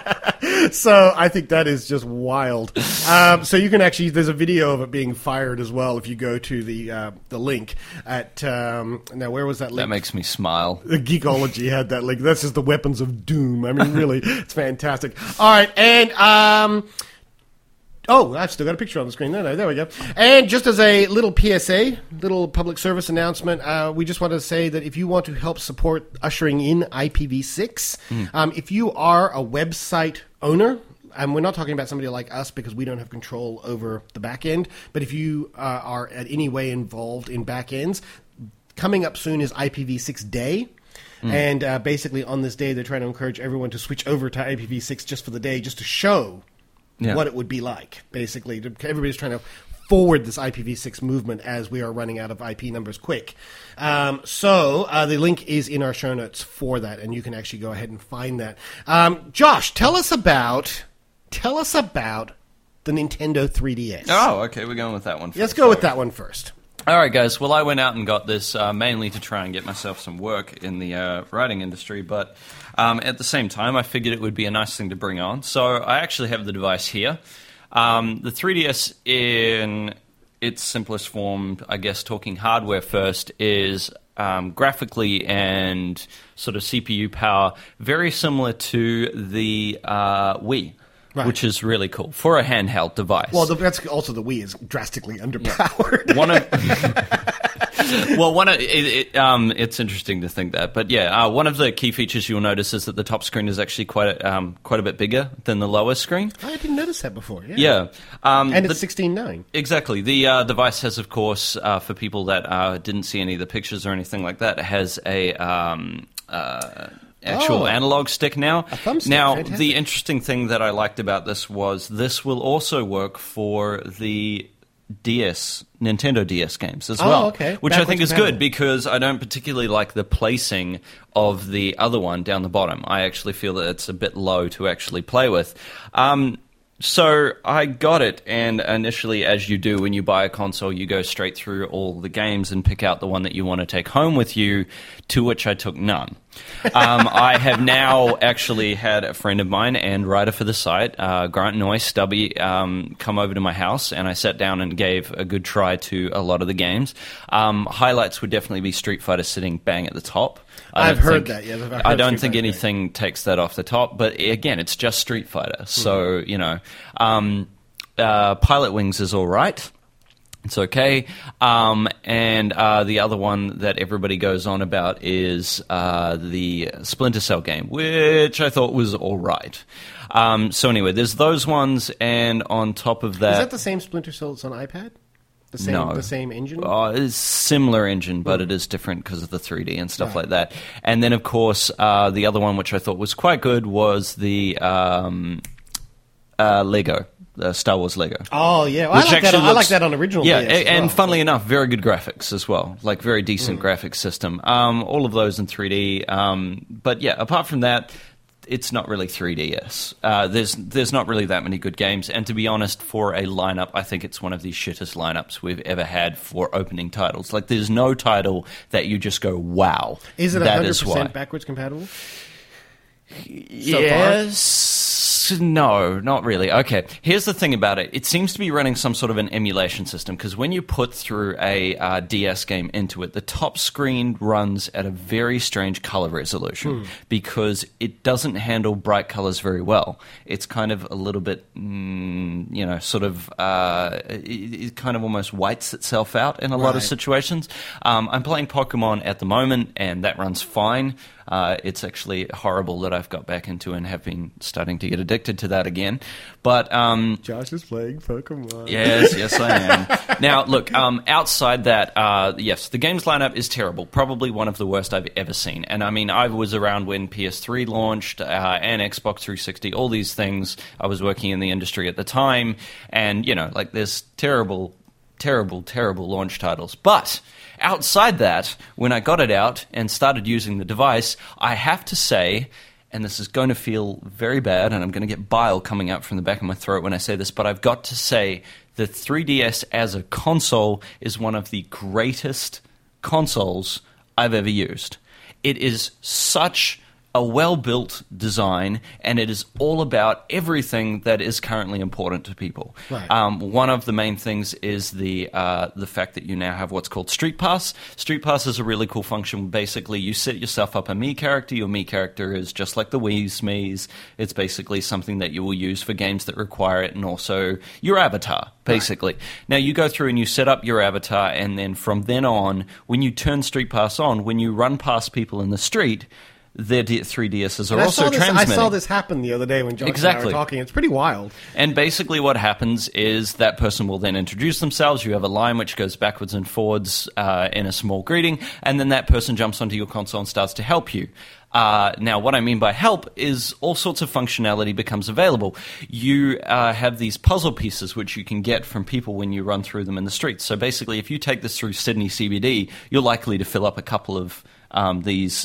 A: So I think that is just wild. Um, so you can actually, there's a video of it being fired as well if you go to the uh, the link at, um, now where was that link?
B: That makes me smile.
A: The Geekology had that link. That's just the weapons of doom. I mean, really, it's fantastic. All right, and... Um, Oh, I've still got a picture on the screen. There, there we go. And just as a little P S A, little public service announcement, uh, we just want to say that if you want to help support ushering in I P v six, mm. um, if you are a website owner, and we're not talking about somebody like us because we don't have control over the back end, but if you uh, are at any way involved in back ends, coming up soon is I P v six Day. Mm. And uh, basically on this day, they're trying to encourage everyone to switch over to I P v six just for the day, just to show Yeah. what it would be like, basically. Everybody's trying to forward this I P v six movement as we are running out of I P numbers quick. Um, so uh, the link is in our show notes for that, and you can actually go ahead and find that. Um, Josh, tell us about tell us about the Nintendo three D S.
B: Oh, okay, we're going with that one first.
A: Let's go with that one first.
B: All right, guys. Well, I went out and got this uh, mainly to try and get myself some work in the uh, writing industry, but um, at the same time, I figured it would be a nice thing to bring on. So I actually have the device here. Um, the three D S in its simplest form, I guess talking hardware first, is um, graphically and sort of C P U power very similar to the uh, Wii. Right. Which is really cool for a handheld device.
A: Well, the, that's also the Wii is drastically underpowered.
B: Yeah. One of, well, one of, it, it, um, it's interesting to think that, but yeah, uh, one of the key features you'll notice is that the top screen is actually quite a, um, quite a bit bigger than the lower screen.
A: I didn't notice that before. Yeah,
B: yeah. Um,
A: and it's sixteen nine.
B: Exactly. The uh, device has, of course, uh, for people that uh, didn't see any of the pictures or anything like that, it has a. Um, uh, actual
A: oh,
B: analog stick now.
A: A thumb stick.
B: Now,
A: Fantastic.
B: The interesting thing that I liked about this was this will also work for the D S, Nintendo D S games as
A: oh,
B: well.
A: Okay.
B: Which
A: Backwards
B: I think is
A: compatible.
B: good because I don't particularly like the placing of the other one down the bottom. I actually feel that it's a bit low to actually play with. Um, So I got it, and initially, as you do when you buy a console, you go straight through all the games and pick out the one that you want to take home with you, to which I took none. Um, I have now actually had a friend of mine and writer for the site, uh, Grant Noyce, Stubby, um, come over to my house, and I sat down and gave a good try to a lot of the games. Um, highlights would definitely be Street Fighter sitting bang at the top. I
A: I've heard
B: think,
A: that, yeah. I've heard
B: I don't
A: Street
B: think
A: Fighter
B: anything
A: game.
B: takes that off the top, but again, it's just Street Fighter. So, you know, um, uh, Pilot Wings is all right. It's okay. Um, and uh, the other one that everybody goes on about is uh, the Splinter Cell game, which I thought was all right. Um, so anyway, there's those ones, and on top of that...
A: Is that the same Splinter Cell that's on iPad? The same,
B: no.
A: the same engine?
B: Uh, it's similar engine, but mm. it is different because of the three D and stuff right. like that. And then, of course, uh, the other one, which I thought was quite good, was the um, uh, Lego, the Star Wars Lego.
A: Oh, yeah. Well, I, like that on, looks, I like that on original
B: Yeah,
A: D S as
B: and
A: well,
B: funnily
A: so.
B: enough, very good graphics as well. Like, very decent mm. graphics system. Um, all of those in three D. Um, but, yeah, apart from that... It's not really three D S. Uh, there's there's not really that many good games, and to be honest, for a lineup, I think it's one of the shittest lineups we've ever had for opening titles. Like, there's no title that you just go, wow.
A: Is it
B: that
A: one hundred
B: is
A: percent
B: why.
A: backwards compatible?
B: Yes. No, not really. Okay, here's the thing about it. It seems to be running some sort of an emulation system, because when you put through a uh, D S game into it, the top screen runs at a very strange color resolution, hmm. because it doesn't handle bright colors very well. It's kind of a little bit, mm, you know, sort of, uh, it, it kind of almost whites itself out in a lot
A: right.
B: of situations. Um, I'm playing Pokemon at the moment, and that runs fine. Uh, it's actually horrible that I've got back into and have been starting to get addicted to that again. But um,
A: Josh is playing Pokemon.
B: Yes, yes, I am. Now, look, um, outside that, uh, yes, the games lineup is terrible. Probably one of the worst I've ever seen. And I mean, I was around when P S three launched uh, and Xbox three sixty, all these things. I was working in the industry at the time. And, you know, like there's terrible, terrible, terrible launch titles. But outside that, when I got it out and started using the device, I have to say, and this is going to feel very bad, and I'm going to get bile coming out from the back of my throat when I say this, but I've got to say the three D S as a console is one of the greatest consoles I've ever used. It is such a well-built design, and it is all about everything that is currently important to people.
A: Right.
B: Um, one of the main things is the uh, the fact that you now have what's called Street Pass. Street Pass is a really cool function. Basically, you set yourself up a Mii character. Your Mii character is just like the Wii's Mii's. It's basically something that you will use for games that require it, and also your avatar, basically. Right. Now, you go through and you set up your avatar, and then from then on, when you turn Street Pass on, when you run past people in the street, their three D Ss are
A: and
B: also
A: I this,
B: transmitting.
A: I saw this happen the other day when Josh
B: exactly.
A: and I were talking. It's pretty wild.
B: And basically what happens is that person will then introduce themselves. You have a line which goes backwards and forwards uh, in a small greeting, and then that person jumps onto your console and starts to help you. Uh, now, what I mean by help is all sorts of functionality becomes available. You uh, have these puzzle pieces which you can get from people when you run through them in the streets. So basically, if you take this through Sydney C B D, you're likely to fill up a couple of um, these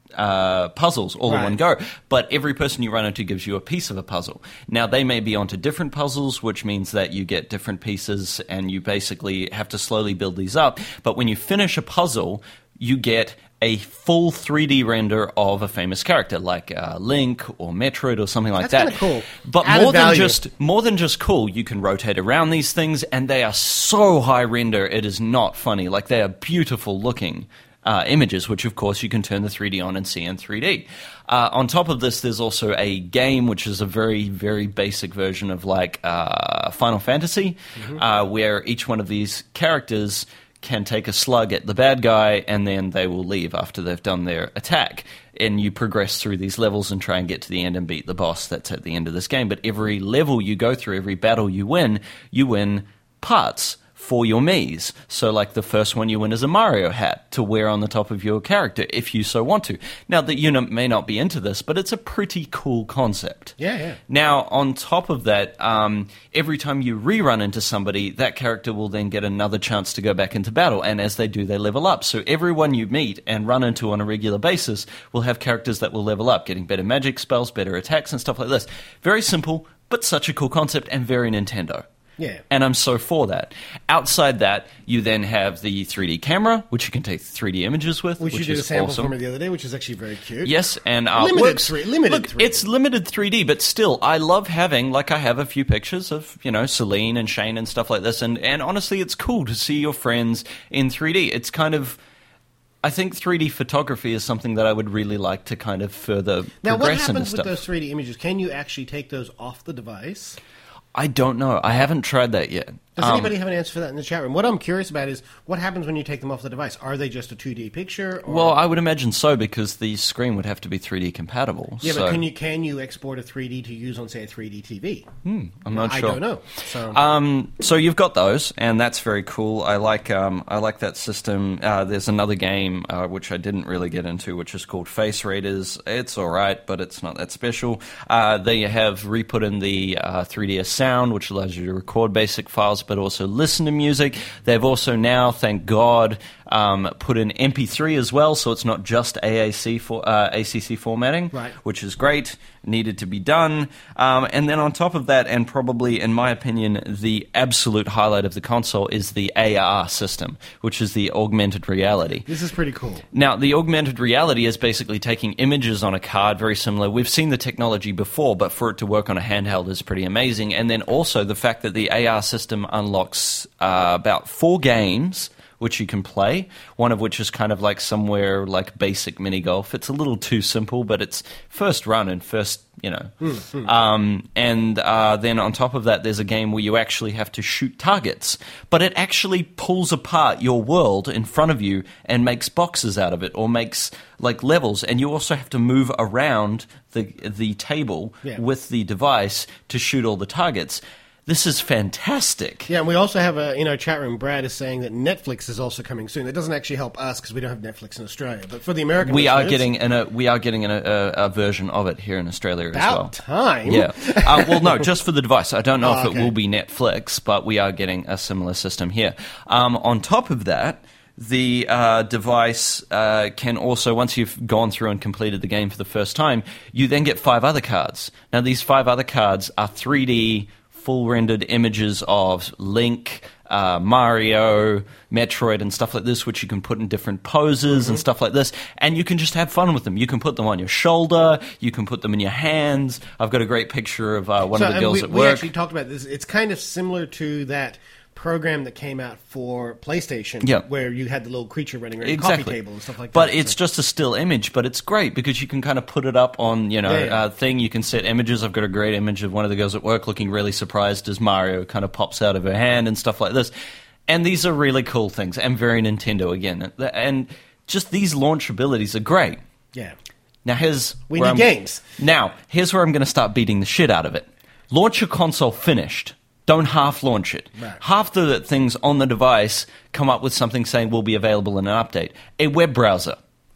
B: Uh, puzzles all
A: right.
B: in one go, but every person you run into gives you a piece of a puzzle. Now, they may be onto different puzzles, which means that you get different pieces, and you basically have to slowly build these up. But when you finish a puzzle, you get a full three D render of a famous character, like uh, Link or Metroid or something like
A: That's
B: that.
A: Cool.
B: But
A: Added
B: more than
A: value.
B: just more than just cool, you can rotate around these things, and they are so high render, it is not funny. Like, they are beautiful looking Uh, images, which of course you can turn the three D on and see in three D. Uh, on top of this, there's also a game which is a very, very basic version of like uh, Final Fantasy, mm-hmm. uh, where each one of these characters can take a slug at the bad guy, and then they will leave after they've done their attack. And you progress through these levels and try and get to the end and beat the boss that's at the end of this game. But every level you go through, every battle you win, you win parts for your Mii's. So like the first one you win is a Mario hat to wear on the top of your character if you so want to. Now, the unit may not be into this, but it's a pretty cool concept.
A: Yeah, yeah.
B: Now, on top of that, um, every time you rerun into somebody, that character will then get another chance to go back into battle, and as they do, they level up. So everyone you meet and run into on a regular basis will have characters that will level up, getting better magic spells, better attacks, and stuff like this. Very simple, but such a cool concept, and very Nintendo.
A: Yeah.
B: And I'm so for that. Outside that, you then have the three D camera, which you can take three D images with,
A: which,
B: which
A: you did
B: is
A: a sample
B: awesome.
A: for me the other day, which is actually very cute.
B: Yes, and uh,
A: limited
B: works,
A: three, limited
B: look,
A: three D.
B: It's limited three D, but still, I love having, like I have a few pictures of, you know, Celine and Shane and stuff like this, and, and honestly, it's cool to see your friends in three D. It's kind of... I think three D photography is something that I would really like to kind of further
A: now,
B: progress
A: what
B: into
A: happens
B: stuff.
A: with those three D images? Can you actually take those off the device?
B: I don't know. I haven't tried that yet.
A: Does
B: um,
A: anybody have an answer for that in the chat room? What I'm curious about is what happens when you take them off the device? Are they just a two D picture? Or...
B: Well, I would imagine so, because the screen would have to be three D compatible.
A: Yeah,
B: so.
A: but can you can you export a three D to use on, say, a three D T V?
B: Hmm, I'm not
A: I
B: sure.
A: I don't know. So.
B: Um, so you've got those, and that's very cool. I like um, I like that system. Uh, there's another game uh, which I didn't really get into, which is called Face Raiders. It's all right, but it's not that special. Uh, they have re-put in the uh, three D S sound, which allows you to record basic files, but also listen to music. They've also now, thank God, um, put in M P three as well, so it's not just A A C for uh, A C C formatting,
A: Right.
B: which is great. Needed to be done. Um, and then on top of that, and probably in my opinion, the absolute highlight of the console is the A R system, which is the augmented reality.
A: This is pretty cool.
B: Now, the augmented reality is basically taking images on a card, very similar. We've seen the technology before, but for it to work on a handheld is pretty amazing. And then also the fact that the A R system unlocks uh, about four games which you can play, one of which is kind of like somewhere like basic mini golf. It's a little too simple, but it's first run and first, you know. Mm-hmm. Um, and uh, then on top of that, there's a game where you actually have to shoot targets, but it actually pulls apart your world in front of you and makes boxes out of it, or makes like levels, and you also have to move around the the table
A: yeah.
B: with the device to shoot all the targets. This is fantastic.
A: Yeah, and we also have a, in our chat room, Brad is saying that Netflix is also coming soon. That doesn't actually help us because we don't have Netflix in Australia, but for the American
B: we are
A: listeners,
B: getting in a we are getting in a, a, a version of it here in Australia as
A: about
B: well.
A: time.
B: Yeah. Uh, well, no, just for the device. I don't know
A: Oh,
B: if
A: okay.
B: it will be Netflix, but we are getting a similar system here. Um, on top of that, the uh, device uh, can also, once you've gone through and completed the game for the first time, you then get five other cards. Now, these five other cards are three D full-rendered images of Link, uh, Mario, Metroid, and stuff like this, which you can put in different poses mm-hmm. and stuff like this, and you can just have fun with them. You can put them on your shoulder, you can put them in your hands. I've got a great picture of uh, one
A: so,
B: of the
A: and
B: girls
A: we,
B: at
A: we
B: work.
A: actually talked about this. It's kind of similar to that program that came out for PlayStation,
B: Yeah.
A: where you had the little creature running around
B: Exactly.
A: the coffee table and stuff like
B: but
A: that.
B: But it's
A: So-
B: just a still image, but it's great because you can kind of put it up on, you know,
A: Yeah, yeah.
B: uh, thing. You can set images. I've got a great image of one of the girls at work looking really surprised as Mario kind of pops out of her hand and stuff like this. And these are really cool things, and very Nintendo again. And just these launch abilities are great.
A: yeah.
B: Now here's
A: We
B: where
A: need
B: I'm-
A: games.
B: Now here's where I'm going to start beating the shit out of it. Launch your console finished. Don't half launch it.
A: Right.
B: Half the things on the device come up with something saying will be available in an update. A web browser.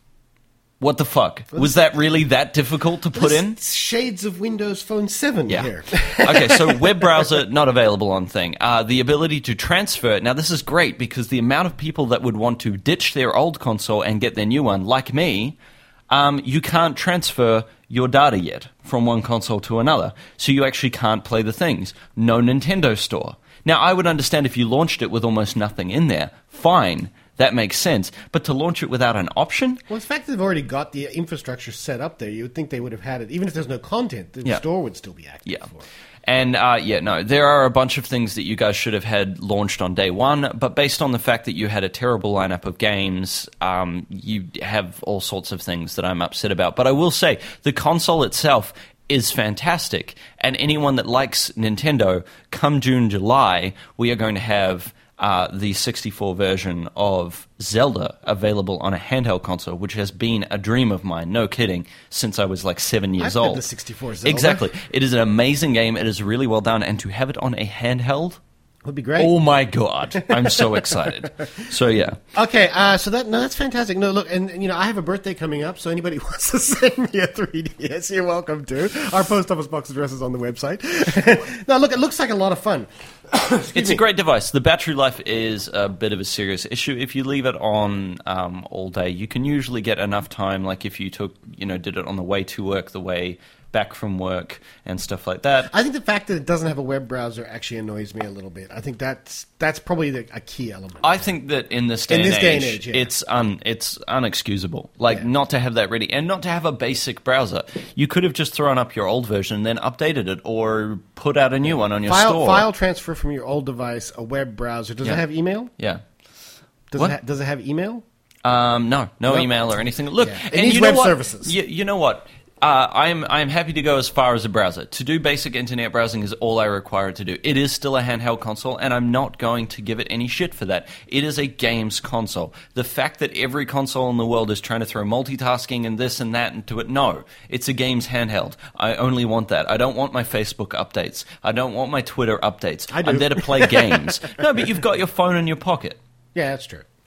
B: What the fuck? Was that really that difficult to put
A: This-
B: in?
A: it's shades of Windows Phone seven
B: Yeah.
A: here.
B: Okay, so web browser not available on thing. Uh, the ability to transfer. Now this is great because the amount of people that would want to ditch their old console and get their new one, like me, um, you can't transfer your data yet from one console to another. So you actually can't play the things. No Nintendo Store. Now I would understand if you launched it with almost nothing in there. Fine. That makes sense. But to launch it without an option?
A: Well, the fact that they've already got the infrastructure set up there, you would think they would have had it. Even if there's no content, the
B: Yeah.
A: store would still be active
B: Yeah.
A: for it.
B: And, uh, yeah, no, there are a bunch of things that you guys should have had launched on day one, but based on the fact that you had a terrible lineup of games, um, you have all sorts of things that I'm upset about. But I will say, the console itself is fantastic, and anyone that likes Nintendo, come June, July, we are going to have uh, the sixty-four version of Zelda available on a handheld console, which has been a dream of mine, no kidding, since I was like seven years
A: I've played
B: old.
A: the sixty-four Zelda.
B: Exactly. It is an amazing game. It is really well done, and to have it on a handheld,
A: Would be great.
B: oh my god, I'm so excited. So yeah,
A: Okay, uh, so that no, that's fantastic. No, look, and, and you know, I have a birthday coming up, so anybody who wants to send me a three D S, you're welcome to. Our post office box address is on the website. Now, look, it looks like a lot of fun.
B: it's a great device. The battery life is a bit of a serious issue. If you leave it on um, all day, you can usually get enough time. Like if you took, you know, did it on the way to work, the way back from work, and stuff like that.
A: I think the fact that it doesn't have a web browser actually annoys me a little bit. I think that's that's probably the, a key element.
B: I think that in this day,
A: In
B: and,
A: this
B: age,
A: day and age, yeah.
B: it's un, it's unexcusable. Like
A: Yeah.
B: not to have that ready and not to have a basic browser. You could have just thrown up your old version and then updated it or put out a new one on your
A: file
B: store.
A: file transfer from your old device, a web browser. Does
B: Yeah.
A: it have email?
B: Yeah.
A: Does
B: What?
A: it ha- does it have email?
B: Um, no, no
A: Nope.
B: email or anything. Look,
A: Yeah. It
B: and
A: needs
B: you know
A: web
B: what?
A: services.
B: You, you know what? Uh, I'm I'm happy to go as far as a browser. To do basic internet browsing is all I require it to do. It is still a handheld console, and I'm not going to give it any shit for that. It is a games console. The fact that every console in the world is trying to throw multitasking and this and that into it, no. It's a games handheld. I only want that. I don't want my Facebook updates. I don't want my Twitter updates.
A: I do.
B: I'm there to play games. No, but you've got your phone in your pocket.
A: Yeah, that's true.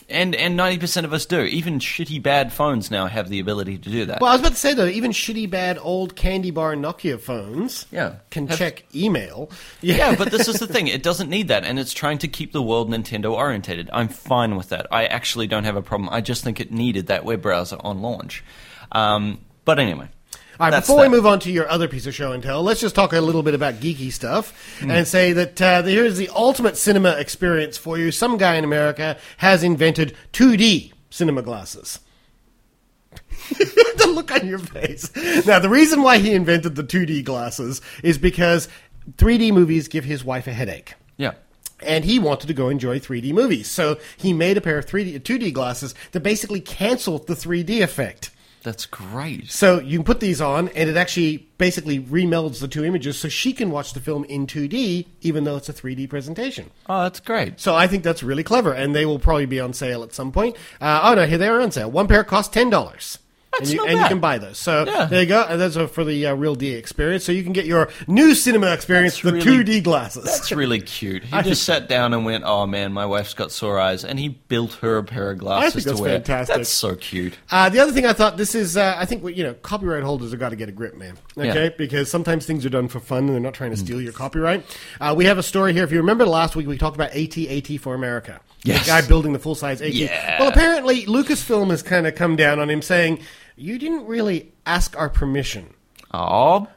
B: And and ninety percent of us do. Even shitty bad phones now have the ability to do that.
A: Well, I was about to say, though, even shitty, bad, old candy bar Nokia phones
B: Yeah.
A: can
B: Have-
A: check email.
B: Yeah, but this is the thing. It doesn't need that, and it's trying to keep the world Nintendo-orientated. I'm fine with that. I actually don't have a problem. I just think it needed that web browser on launch. Um, but anyway.
A: All right,
B: that's
A: before
B: that.
A: we move on to your other piece of show and tell, let's just talk a little bit about geeky stuff and say that uh, here's the ultimate cinema experience for you. Some guy in America has invented two D cinema glasses. The look on your face. Now, the reason why he invented the two D glasses is because three D movies give his wife a headache.
B: Yeah.
A: And he wanted to go enjoy three D movies. So he made a pair of three D, two D glasses that basically canceled the three D effect.
B: That's great.
A: So you can put these on, and it actually basically remelds the two images so she can watch the film in two D, even though it's a three D presentation.
B: Oh, that's great.
A: So I think that's really clever, and they will probably be on sale at some point. Uh, oh, no, here they are on sale. One pair costs ten dollars.
B: That's
A: and you,
B: not
A: and you
B: bad.
A: can buy those. So
B: Yeah.
A: there you go. And that's uh, for the uh, Real D experience. So you can get your new cinema experience,
B: That's
A: the
B: really-
A: two D glasses.
B: That's really cute. He
A: I
B: just sat down and went, "Oh man, my wife's got sore eyes," and he built her a pair of glasses
A: think
B: to
A: that's
B: wear.
A: fantastic.
B: That's so cute.
A: Uh, the other thing I thought, this is, uh, I think, you know, copyright holders have got to get a grip, man. Okay?
B: Yeah.
A: Because sometimes things are done for fun and they're not trying to steal your copyright. Uh, we have a story here. If you remember last week, we talked about A T A T for America.
B: Yes.
A: The guy building the full-size A T.
B: Yeah.
A: Well, apparently, Lucasfilm has kind of come down on him saying, you didn't really ask our permission.
B: Oh,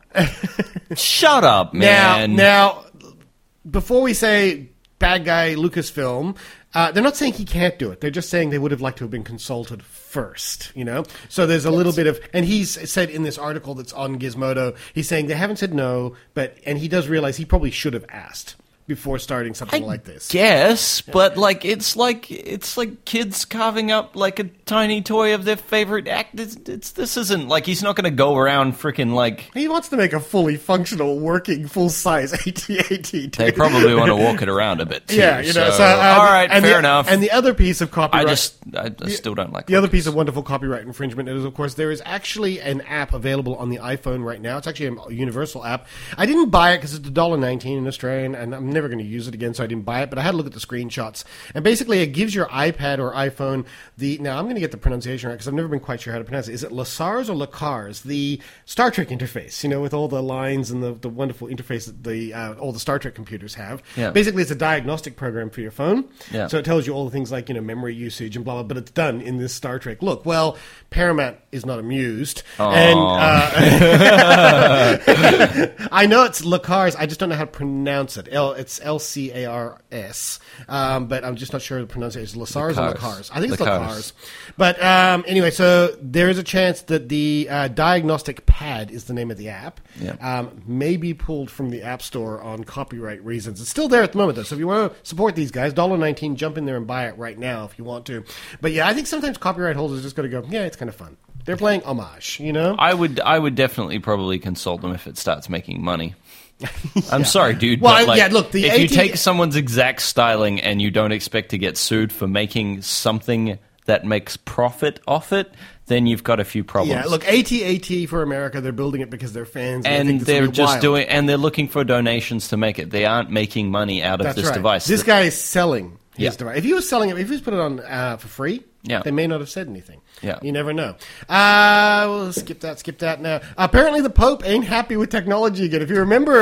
B: shut up, man.
A: Now, now, before we say bad guy Lucasfilm, uh, they're not saying he can't do it. They're just saying they would have liked to have been consulted first, you know? So there's a little bit of, and he's said in this article that's on Gizmodo, he's saying they haven't said no, but, and he does realize he probably should have asked before starting something like this.
B: Guess, but like it's like it's like kids carving up like a tiny toy of their favorite act. It's, it's this isn't like he's not going to go around freaking like.
A: He wants to make a fully functional, working, full-size A T A T.
B: They probably want to walk it around a bit too.
A: Yeah, you know.
B: So,
A: So, uh,
B: all right,
A: and
B: fair
A: the,
B: enough.
A: And the other piece of
B: I
A: copyright,
B: just I, I still don't like
A: the other piece of wonderful copyright infringement is, of course, there is actually an app available on the iPhone right now. It's actually a universal app. I didn't buy it because it's one dollar nineteen in Australian, and I'm never going to use it again, so I didn't buy it. But I had a look at the screenshots, and basically, it gives your iPad or iPhone the. Now, I'm going to get the pronunciation right because I've never been quite sure how to pronounce it. Is it LaSARS or LaCars? The Star Trek interface, you know, with all the lines and the, the wonderful interface that the uh, all the Star Trek computers have.
B: Yeah.
A: Basically, it's a diagnostic program for your phone.
B: Yeah.
A: So it tells you all the things like, you know, memory usage and blah, blah, but it's done in this Star Trek look. Well, Paramount is not amused. And uh, I know it's LaCars. I just don't know how to pronounce it. L, it's L C A R S. Um, but I'm just not sure the pronunciation. Is LaSARS or
B: LaCars.
A: LaCars? I think it's
B: LaCars.
A: LaCars. But um, anyway, so there is a chance that the uh, Diagnostic Pad is the name of the app.
B: Yeah.
A: Um, may be pulled from the App Store on copyright reasons. It's still there at the moment, though. So if you want to support these guys, one dollar nineteen, jump in there and buy it right now if you want to. But yeah, I think sometimes copyright holders are just going to go, yeah, it's kind of fun. They're playing homage, you know?
B: I would I would definitely probably consult them if it starts making money. I'm sorry, dude.
A: Well,
B: but like,
A: yeah, look, the
B: if you
A: A T
B: take someone's exact styling and you don't expect to get sued for making something that makes profit off it, then you've got a few problems.
A: Yeah, look, A T A T for America, they're building it because they're fans. And, they
B: and
A: think this will
B: they're
A: be
B: just
A: wild.
B: doing, and they're looking for donations to make it. They aren't making money out of
A: That's
B: this
A: right.
B: device.
A: This
B: That-
A: guy is selling his
B: Yeah.
A: device. If he was selling it, if he was put it on uh, for free,
B: Yeah.
A: they may not have said anything.
B: Yeah.
A: You never know. Uh, we'll skip that, skip that now. Apparently the Pope ain't happy with technology again. If you remember,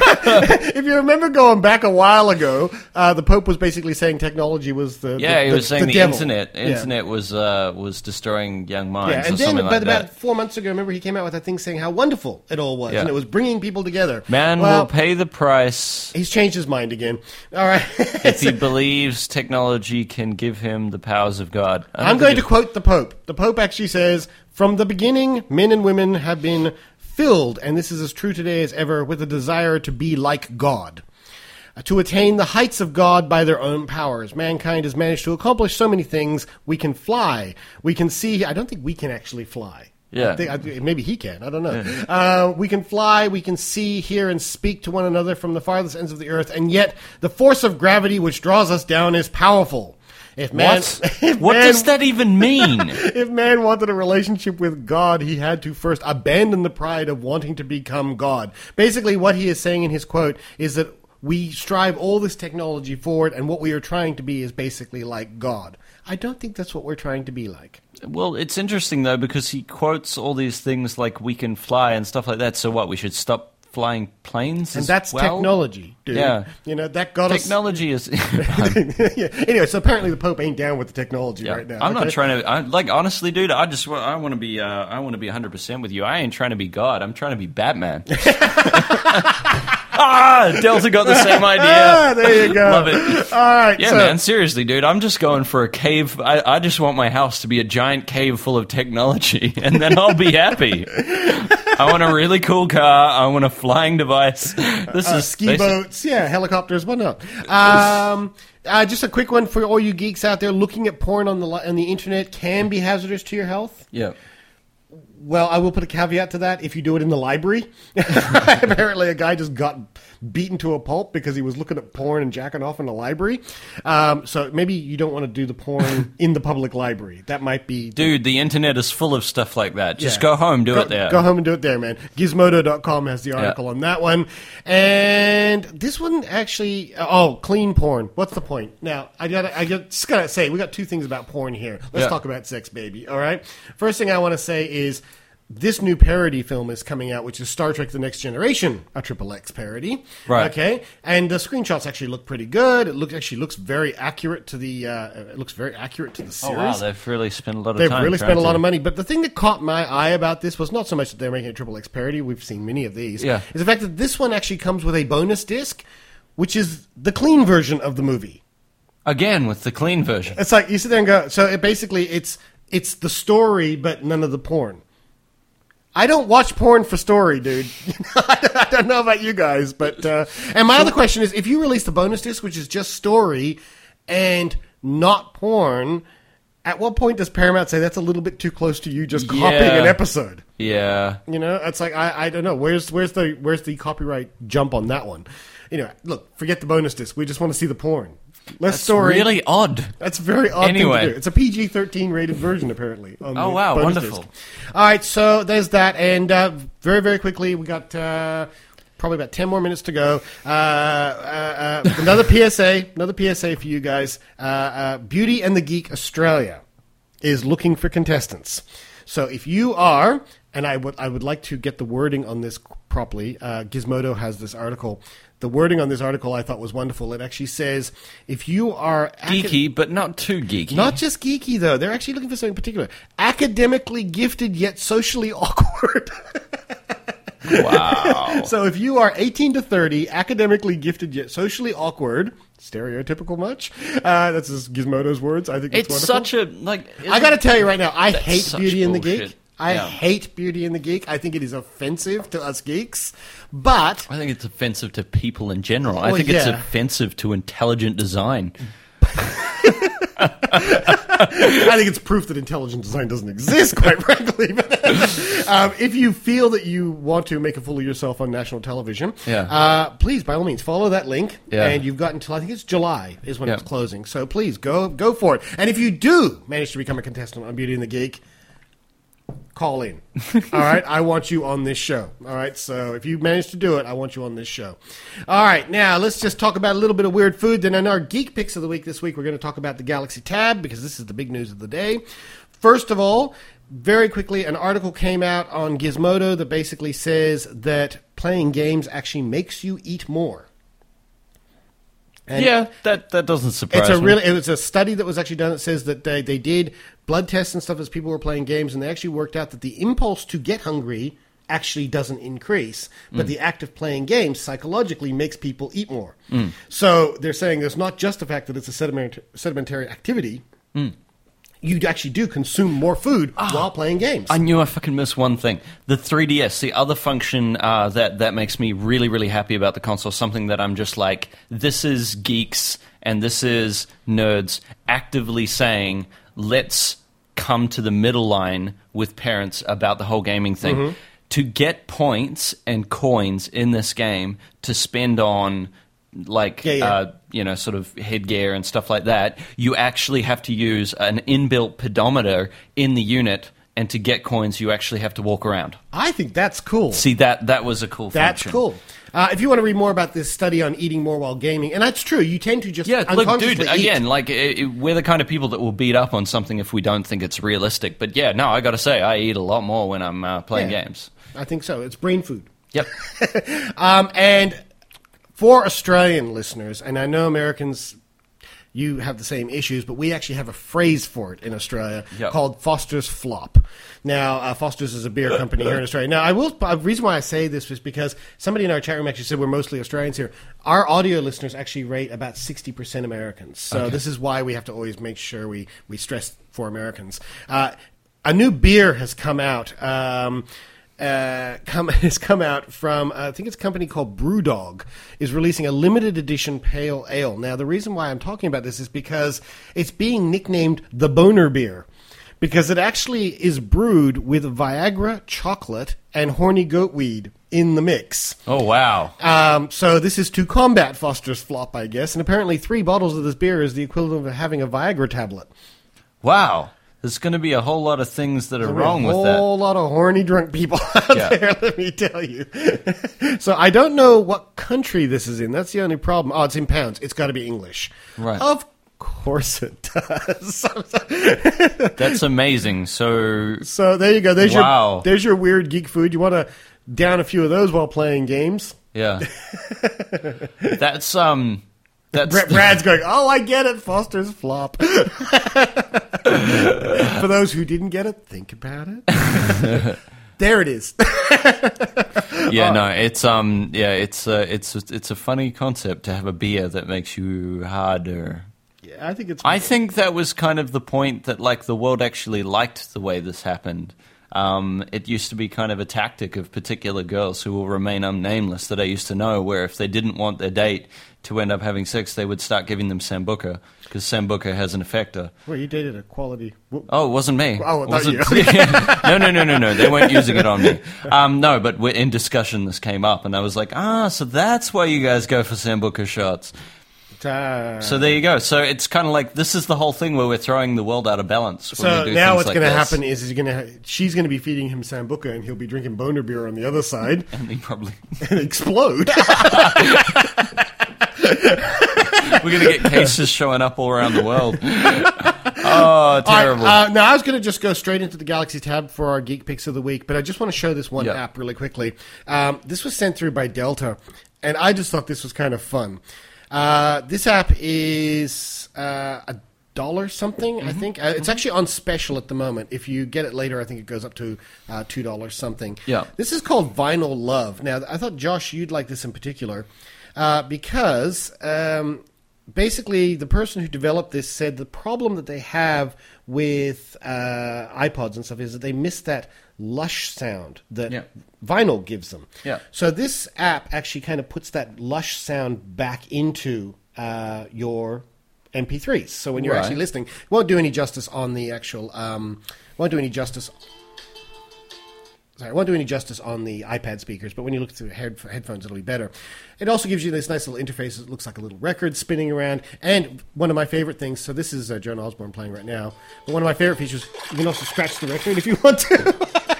A: if you remember going back a while ago, uh, the Pope was basically saying technology was the
B: yeah,
A: the,
B: he was saying the,
A: devil.
B: internet,
A: Yeah.
B: internet was uh, was destroying young minds,
A: Yeah,
B: or
A: and then,
B: something
A: but
B: like
A: about
B: that.
A: four months ago, remember he came out with that thing saying how wonderful it all was,
B: Yeah.
A: and it was bringing people together.
B: Man
A: well,
B: will pay the price
A: he's changed his mind again. All right.
B: if he believes technology can give him the powers of God. I don't
A: I'm going
B: think
A: to quote the Pope. The Pope actually says, "From the beginning, men and women have been filled, and this is as true today as ever, with a desire to be like God. Uh, to attain the heights of God by their own powers. Mankind has managed to accomplish so many things. We can fly. We can see. I don't think we can actually fly.
B: Yeah.
A: I think, I, maybe he can. I don't know. Uh, we can fly. We can see, hear, and speak to one another from the farthest ends of the earth, and yet the force of gravity which draws us down is powerful. If man,
B: What?
A: if
B: What
A: man-
B: does that even mean?
A: if man wanted a relationship with God, he had to first abandon the pride of wanting to become God. Basically, what he is saying in his quote is that we strive all this technology forward, and what we are trying to be is basically like God. I don't think that's what we're trying to be like.
B: Well, it's interesting, though, because he quotes all these things like we can fly and stuff like that. So what, we should stop flying planes
A: And
B: as
A: that's
B: well?
A: technology, dude.
B: Yeah.
A: You know, that got
B: Technology is...
A: us... yeah. Anyway, so apparently the Pope ain't down with the technology
B: Yeah.
A: right now.
B: I'm
A: okay?
B: not trying to... I, like, honestly, dude, I just wa- I want to be... Uh, I want to be one hundred percent with you. I ain't trying to be God. I'm trying to be Batman. Ah, Delta got the same idea.
A: Ah, there you go.
B: Love it.
A: All right.
B: Yeah,
A: so,
B: man, seriously, dude, I'm just going for a cave. I, I just want my house to be a giant cave full of technology, and then I'll be happy. I want a really cool car. I want a flying device. This
A: Uh,
B: is
A: ski
B: basic-
A: boats, yeah, helicopters, whatnot. Um, uh, just a quick one for all you geeks out there. Looking at porn on the li- on the internet can be hazardous to your health.
B: Yeah.
A: Well, I will put a caveat to that. If you do it in the library, apparently a guy just got beaten to a pulp because he was looking at porn and jacking off in the library. Um, so maybe you don't want to do the porn in the public library. That might be...
B: Dude, the internet is full of stuff like that. Just
A: Yeah.
B: go home, do
A: go,
B: it there.
A: Go home and do it there, man. Gizmodo dot com has the article
B: Yeah.
A: on that one. And this one actually... Oh, clean porn. What's the point? Now, I got I got, just got to say, we got two things about porn here. Let's
B: Yeah.
A: talk about sex, baby. All right? First thing I want to say is... This new parody film is coming out, which is Star Trek The Next Generation, a Triple X parody.
B: Right.
A: Okay? And the screenshots actually look pretty good. It look, actually looks very accurate to the... Uh, it looks very accurate to the
B: Oh,
A: series.
B: wow, they've really spent a lot of
A: They've
B: time.
A: really
B: trying
A: spent a lot
B: to-
A: of money. But the thing that caught my eye about this was not so much that they're making a Triple X parody. We've seen many of these.
B: Yeah.
A: Is the fact that this one actually comes with a bonus disc, which is the clean version of the movie.
B: Again, with the clean version.
A: It's like you sit there and go. So it basically, it's it's the story, but none of the porn. I don't watch porn for story, dude. I don't know about you guys, but uh, and my other question is, if you release the bonus disc, which is just story and not porn, at what point does Paramount say that's a little bit too close to you just copying
B: Yeah.
A: an episode?
B: Yeah.
A: You know, it's like I, I don't know. Where's where's the where's the copyright jump on that one? You know, look, forget the bonus disc. We just want to see the porn. Less
B: That's
A: story.
B: really odd.
A: That's a very odd
B: Anyway.
A: thing to do. It's a P G thirteen rated version, apparently. On
B: Oh,
A: the
B: wow,
A: bonus
B: wonderful.
A: disc. All right, so there's that. And uh, very, very quickly, we got uh, probably about ten more minutes to go. Uh, uh, uh, another P S A, another P S A for you guys. Uh, uh, Beauty and the Geek Australia is looking for contestants. So if you are, and I would, I would like to get the wording on this properly. Uh, Gizmodo has this article. The wording on this article I thought was wonderful. It actually says, if you are... aca-
B: Geeky, but not too geeky.
A: Not just geeky, though. They're actually looking for something particular. Academically gifted, yet socially awkward.
B: Wow.
A: So if you are eighteen to thirty, academically gifted, yet socially awkward... Stereotypical much? Uh, that's just Gizmodo's words. I think it's,
B: It's
A: wonderful.
B: such a, like...
A: I got to tell you right now, I
B: That's
A: hate
B: such
A: Beauty and the
B: bullshit.
A: Geek. I
B: Yeah.
A: hate Beauty and the Geek. I think it is offensive to us geeks. But
B: I think it's offensive to people in general. I
A: Well,
B: think it's
A: yeah.
B: offensive to intelligent design.
A: I think it's proof that intelligent design doesn't exist, quite frankly. But, um, if you feel that you want to make a fool of yourself on national television,
B: Yeah.
A: uh, please, by all means, follow that link.
B: Yeah.
A: And you've got until, I think it's July is when
B: Yeah.
A: it's closing. So please, go go for it. And if you do manage to become a contestant on Beauty and the Geek, call in. All right? I want you on this show. All right? So if you manage to do it, I want you on this show. All right. Now, let's just talk about a little bit of weird food. Then in our Geek Picks of the Week this week, we're going to talk about the Galaxy Tab because this is the big news of the day. First of all, very quickly, an article came out on Gizmodo that basically says that playing games actually makes you eat more. And
B: yeah, that, that doesn't surprise
A: it's a
B: me.
A: really. It was a study that was actually done that says that they, they did blood tests and stuff as people were playing games, and they actually worked out that the impulse to get hungry actually doesn't increase, but
B: Mm.
A: the act of playing games psychologically makes people eat more.
B: Mm.
A: So they're saying there's not just the fact that it's a sediment- sedimentary activity.
B: Mm.
A: You actually do consume more food while playing games.
B: I knew I fucking missed one thing. The three D S, the other function uh, that, that makes me really, really happy about the console, something that I'm just like, this is geeks and this is nerds actively saying, let's come to the middle line with parents about the whole gaming thing.
A: Mm-hmm.
B: To get points and coins in this game to spend on... like,
A: Yeah, yeah.
B: Uh, you know, sort of headgear and stuff like that, you actually have to use an inbuilt pedometer in the unit, and to get coins, you actually have to walk around.
A: I think that's cool.
B: See, that that was a cool
A: That's
B: function.
A: cool. Uh, if you want to read more about this study on eating more while gaming, and that's true, you tend to just
B: Yeah, look,
A: unconsciously
B: dude,
A: eat.
B: again, like, it, it- we're the kind of people that will beat up on something if we don't think it's realistic. But yeah, no, I gotta say, I eat a lot more when I'm uh, playing
A: Yeah.
B: games.
A: I think so. It's brain food.
B: Yep.
A: Um, and for Australian listeners, and I know Americans, you have the same issues, but we actually have a phrase for it in Australia
B: Yep.
A: called Foster's Flop. Now, uh, Foster's is a beer company here in Australia. Now, I will. The reason why I say this is because somebody in our chat room actually said we're mostly Australians here. Our audio listeners actually rate about sixty percent Americans. So
B: Okay.
A: this is why we have to always make sure we, we stress for Americans. Uh, a new beer has come out. Um, uh, come, has come out from, uh, I think it's a company called Brewdog, is releasing a limited edition pale ale. Now, the reason why I'm talking about this is because it's being nicknamed the Boner Beer, because it actually is brewed with Viagra, chocolate, and horny goat weed in the mix.
B: Oh, wow.
A: Um, so this is to combat Foster's Flop, I guess, and apparently three bottles of this beer is the equivalent of having a Viagra tablet.
B: Wow. There's going to be a whole lot of things that are wrong
A: a
B: with that.
A: whole lot of horny drunk people out
B: Yeah.
A: there, let me tell you. So I don't know what country this is in. That's the only problem. Oh, it's in pounds. It's got to be English.
B: Right.
A: Of course it does.
B: That's amazing. So,
A: So there you go. There's
B: Wow.
A: your there's your weird geek food. You want to down a few of those while playing games?
B: yeah. That's, um... That's
A: Brad, Brad's going, oh, I get it. Foster's Flop. For those who didn't get it, think about it. There it is.
B: Yeah, no, it's um, yeah, it's uh, it's it's a funny concept to have a beer that makes you harder.
A: Yeah, I think it's.
B: I think that was kind of the point that like the world actually liked the way this happened. Um, it used to be kind of a tactic of particular girls who will remain unnameless that I used to know, where if they didn't want their date to end up having sex, they would start giving them Sambuca, because Sambuca has an effector.
A: Well, you dated a quality. Whoop.
B: Oh, it wasn't me.
A: Oh, not
B: wasn't,
A: you.
B: no, no, no, no, no. They weren't using it on me. Um, no, but we're in discussion this came up, and I was like, ah, so that's why you guys go for Sambuca shots.
A: Uh,
B: So there you go. So it's kind of like this is the whole thing where we're throwing the world out of balance. When
A: So
B: we do
A: now
B: things
A: what's
B: like
A: going to
B: this.
A: happen is he's going to ha- she's going to be feeding him Sambuca, and he'll be drinking boner beer on the other side
B: And he probably
A: and explode.
B: we're going to get cases showing up all around the world. Oh, terrible.
A: All right, uh, now, I was going to just go straight into the Galaxy tab for our Geek Picks of the Week, but I just want to show this one
B: Yeah.
A: app really quickly. Um, this was sent through by Delta, and I just thought this was kind of fun. Uh, this app is uh, a dollar something,
B: Mm-hmm.
A: I think. Uh, it's actually on special at the moment. If you get it later, I think it goes up to uh, two dollars something.
B: Yeah.
A: This is called Vinyl Love. Now, I thought, Josh, you'd like this in particular uh, because... Um, Basically, the person who developed this said the problem that they have with uh, iPods and stuff is that they miss that lush sound that
B: Yeah.
A: vinyl gives them.
B: Yeah.
A: So this app actually kind of puts that lush sound back into uh, your M P threes. So when you're
B: Right.
A: actually listening, it won't do any justice on the actual. Um, won't do any justice. Sorry, it won't do any justice on the iPad speakers, but when you look through head, headphones, it'll be better. It also gives you this nice little interface that looks like a little record spinning around. And one of my favorite things, so this is uh, Joan Osborne playing right now, but one of my favorite features, you can also scratch the record if you want to.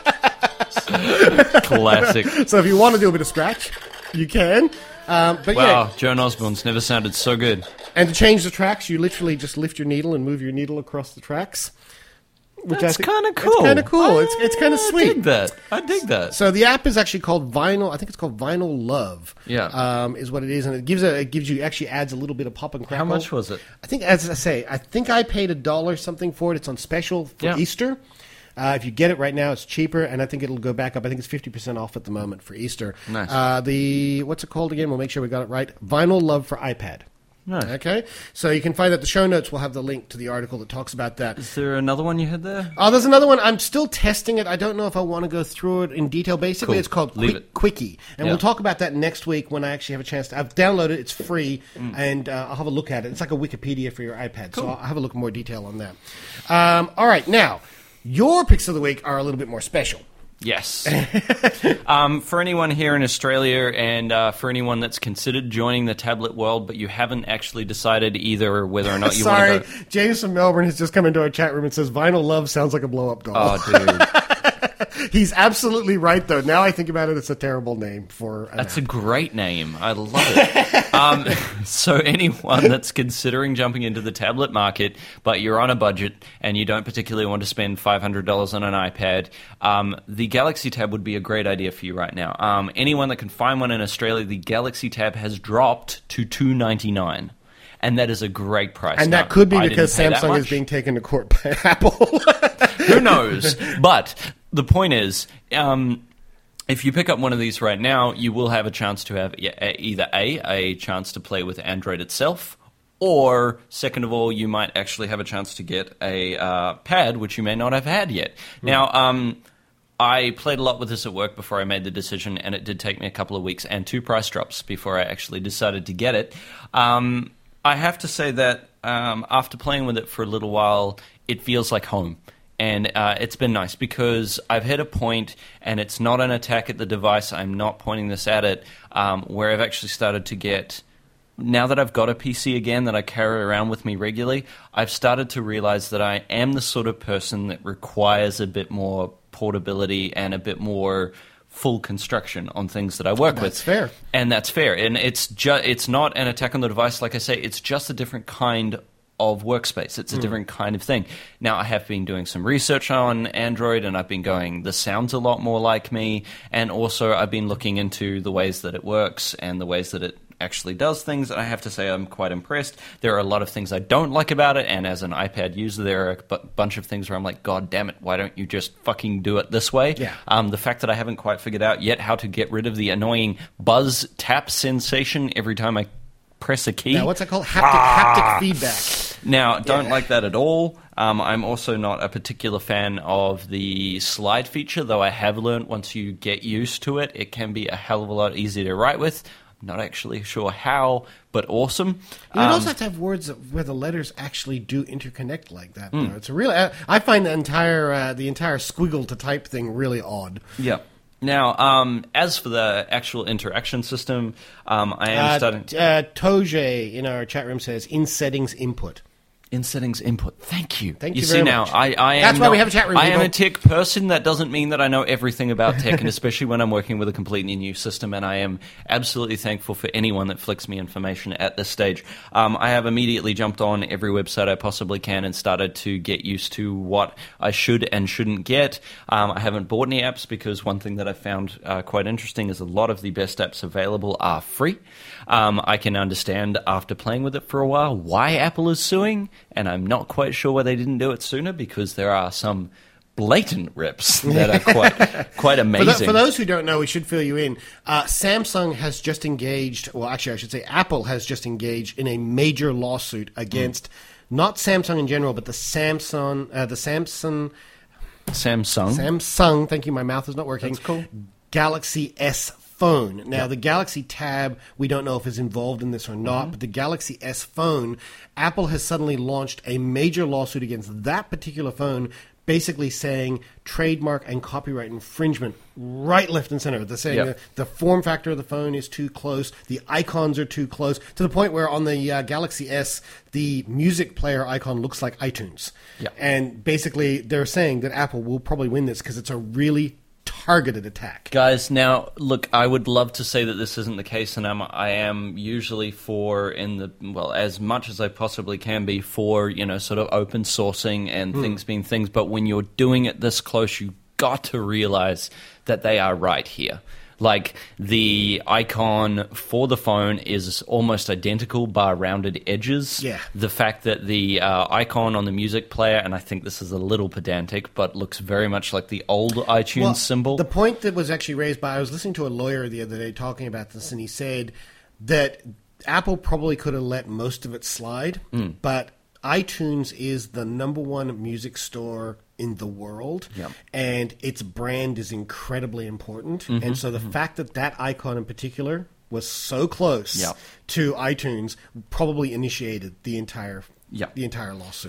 B: Classic.
A: So if you want to do a bit of scratch, you can. Um, but
B: Wow,
A: yeah,
B: Joan Osborne's never sounded so good.
A: and to change the tracks, you literally just lift your needle and move your needle across the tracks. Which
B: That's
A: I think-
B: kind of cool.
A: It's kind of cool. It's it's kind of
B: I
A: sweet.
B: dig that. I dig that.
A: So the app is actually called Vinyl. I think it's called Vinyl Love.
B: Yeah.
A: um, is what it is, and it gives a, it gives you actually adds a little bit of pop and crackle.
B: How much was it?
A: I think, as I say, I think I paid a dollar something for it. It's on special for
B: Yeah.
A: Easter. Uh, if you get it right now, it's cheaper, and I think it'll go back up. I think it's fifty percent off at the moment for Easter.
B: Nice.
A: Uh, the what's it called again? We'll make sure we got it right. Vinyl Love for iPad.
B: Nice.
A: Okay, so you can find that the show notes will have the link to the article that talks about that.
B: Is there another one you had there?
A: Oh, there's another one. I'm still testing it. I don't know if I want to go through it in detail. Basically,
B: Cool.
A: it's called
B: Leave
A: Quick,
B: it.
A: Quickie, and
B: Yeah.
A: we'll talk about that next week when I actually have a chance to. I've downloaded it. It's free,
B: Mm.
A: and uh, I'll have a look at it. It's like a Wikipedia for your iPad, so I'll have a look in more detail on that. Um, all right, now your picks of the week are a little bit more special.
B: Yes. um, for anyone here in Australia and uh, for anyone that's considered joining the tablet world, but you haven't actually decided either whether or not you
A: Sorry,
B: want to go.
A: James from Melbourne has just come into our chat room and says Vinyl Love sounds like a blow-up doll.
B: Oh, dude.
A: He's absolutely right, though. Now I think about it, it's a terrible name for an
B: That's
A: app.
B: a great name. I love it. um, so anyone that's considering jumping into the tablet market, but you're on a budget and you don't particularly want to spend five hundred dollars on an iPad, um, the Galaxy Tab would be a great idea for you right now. Um, anyone that can find one in Australia, the Galaxy Tab has dropped to two dollars and ninety-nine cents. And that is a great price.
A: And
B: now,
A: that could be
B: I
A: because
B: didn't pay that
A: Samsung is
B: much.
A: being taken to court by Apple.
B: Who knows? But the point is, um, if you pick up one of these right now, you will have a chance to have either A, a chance to play with Android itself, or, second of all, you might actually have a chance to get a uh, pad, which you may not have had yet. Mm. Now, um, I played a lot with this at work before I made the decision, and it did take me a couple of weeks and two price drops before I actually decided to get it. Um, I have to say that um, after playing with it for a little while, it feels like home. And uh, it's been nice because I've hit a point, and it's not an attack at the device, I'm not pointing this at it, um, where I've actually started to get... Now that I've got a P C again that I carry around with me regularly, I've started to realize that I am the sort of person that requires a bit more portability and a bit more full construction on things that I work with.
A: That's fair.
B: And that's fair. And it's ju- it's not an attack on the device. Like I say, it's just a different kind of workspace. It's a mm. different kind of thing. Now, I have been doing some research on Android, and I've been going, this sounds a lot more like me. And also, I've been looking into the ways that it works and the ways that it actually does things, and I have to say I'm quite impressed. There are a lot of things I don't like about it, and as an iPad user, there are a b- bunch of things where I'm like, God damn it, why don't you just fucking do it this way?
A: Yeah.
B: Um, the fact that I haven't quite figured out yet how to get rid of the annoying buzz tap sensation every time I press a key.
A: Now, what's that called? Haptic, haptic feedback.
B: Now, don't
A: Yeah.
B: like that at all. Um, I'm also not a particular fan of the slide feature, though I have learned once you get used to it, it can be a hell of a lot easier to write with. Not actually sure how, but awesome.
A: You
B: Um,
A: also have to have words where the letters actually do interconnect like that. Mm. It's a real. I, I find the entire uh, the entire squiggle to type thing really odd.
B: Yeah. Now, um, as for the actual interaction system, um, I am
A: Uh,
B: starting.
A: uh, Toje in our chat room says in settings input.
B: In settings input. Thank you.
A: Thank
B: you
A: you
B: see
A: very
B: now,
A: much.
B: I, I am
A: That's why
B: not-
A: we have a chat room,
B: I am
A: people.
B: a tech person. That doesn't mean that I know everything about tech, and especially when I'm working with a completely new system. And I am absolutely thankful for anyone that flicks me information at this stage. Um, I have immediately jumped on every website I possibly can and started to get used to what I should and shouldn't get. Um, I haven't bought any apps because one thing that I found uh, quite interesting is a lot of the best apps available are free. Um, I can understand after playing with it for a while why Apple is suing, and I'm not quite sure why they didn't do it sooner because there are some blatant rips that are quite quite
A: For,
B: amazing.
A: tho- for those who don't know, we should fill you in. Uh, Samsung has just engaged, well, actually, I should say Apple has just engaged in a major lawsuit against not Samsung in general, but the Samsung, uh, the Samsung,
B: Samsung.
A: Samsung. Thank you, my mouth is not working.
B: That's cool.
A: Galaxy S phone. Now, the Galaxy Tab, we don't know if it's involved in this or not, but the Galaxy S phone, Apple has suddenly launched a major lawsuit against that particular phone, basically saying trademark and copyright infringement right, left, and center. They're saying
B: Yep.
A: that the form factor of the phone is too close, the icons are too close, to the point where on the uh, Galaxy S, the music player icon looks like iTunes.
B: Yep.
A: And basically, they're saying that Apple will probably win this because it's a really targeted attack.
B: Guys, now look, I would love to say that this isn't the case, and I'm, I am usually for in the well as much as I possibly can be for you know sort of open sourcing and
A: Mm.
B: things being things. But when you're doing it this close, you got to realize that they are right here. Like, the icon for the phone is almost identical, bar rounded edges.
A: Yeah.
B: The fact that the uh, icon on the music player, and I think this is a little pedantic, but looks very much like the old iTunes
A: Well,
B: symbol.
A: The point that was actually raised by, I was listening to a lawyer the other day talking about this, and he said that Apple probably could have let most of it slide,
B: Mm.
A: but iTunes is the number one music store in the world,
B: Yep.
A: and its brand is incredibly important.
B: Mm-hmm,
A: and so the fact that that icon in particular was so close
B: Yep.
A: to iTunes probably initiated the entire
B: Yep.
A: the entire lawsuit.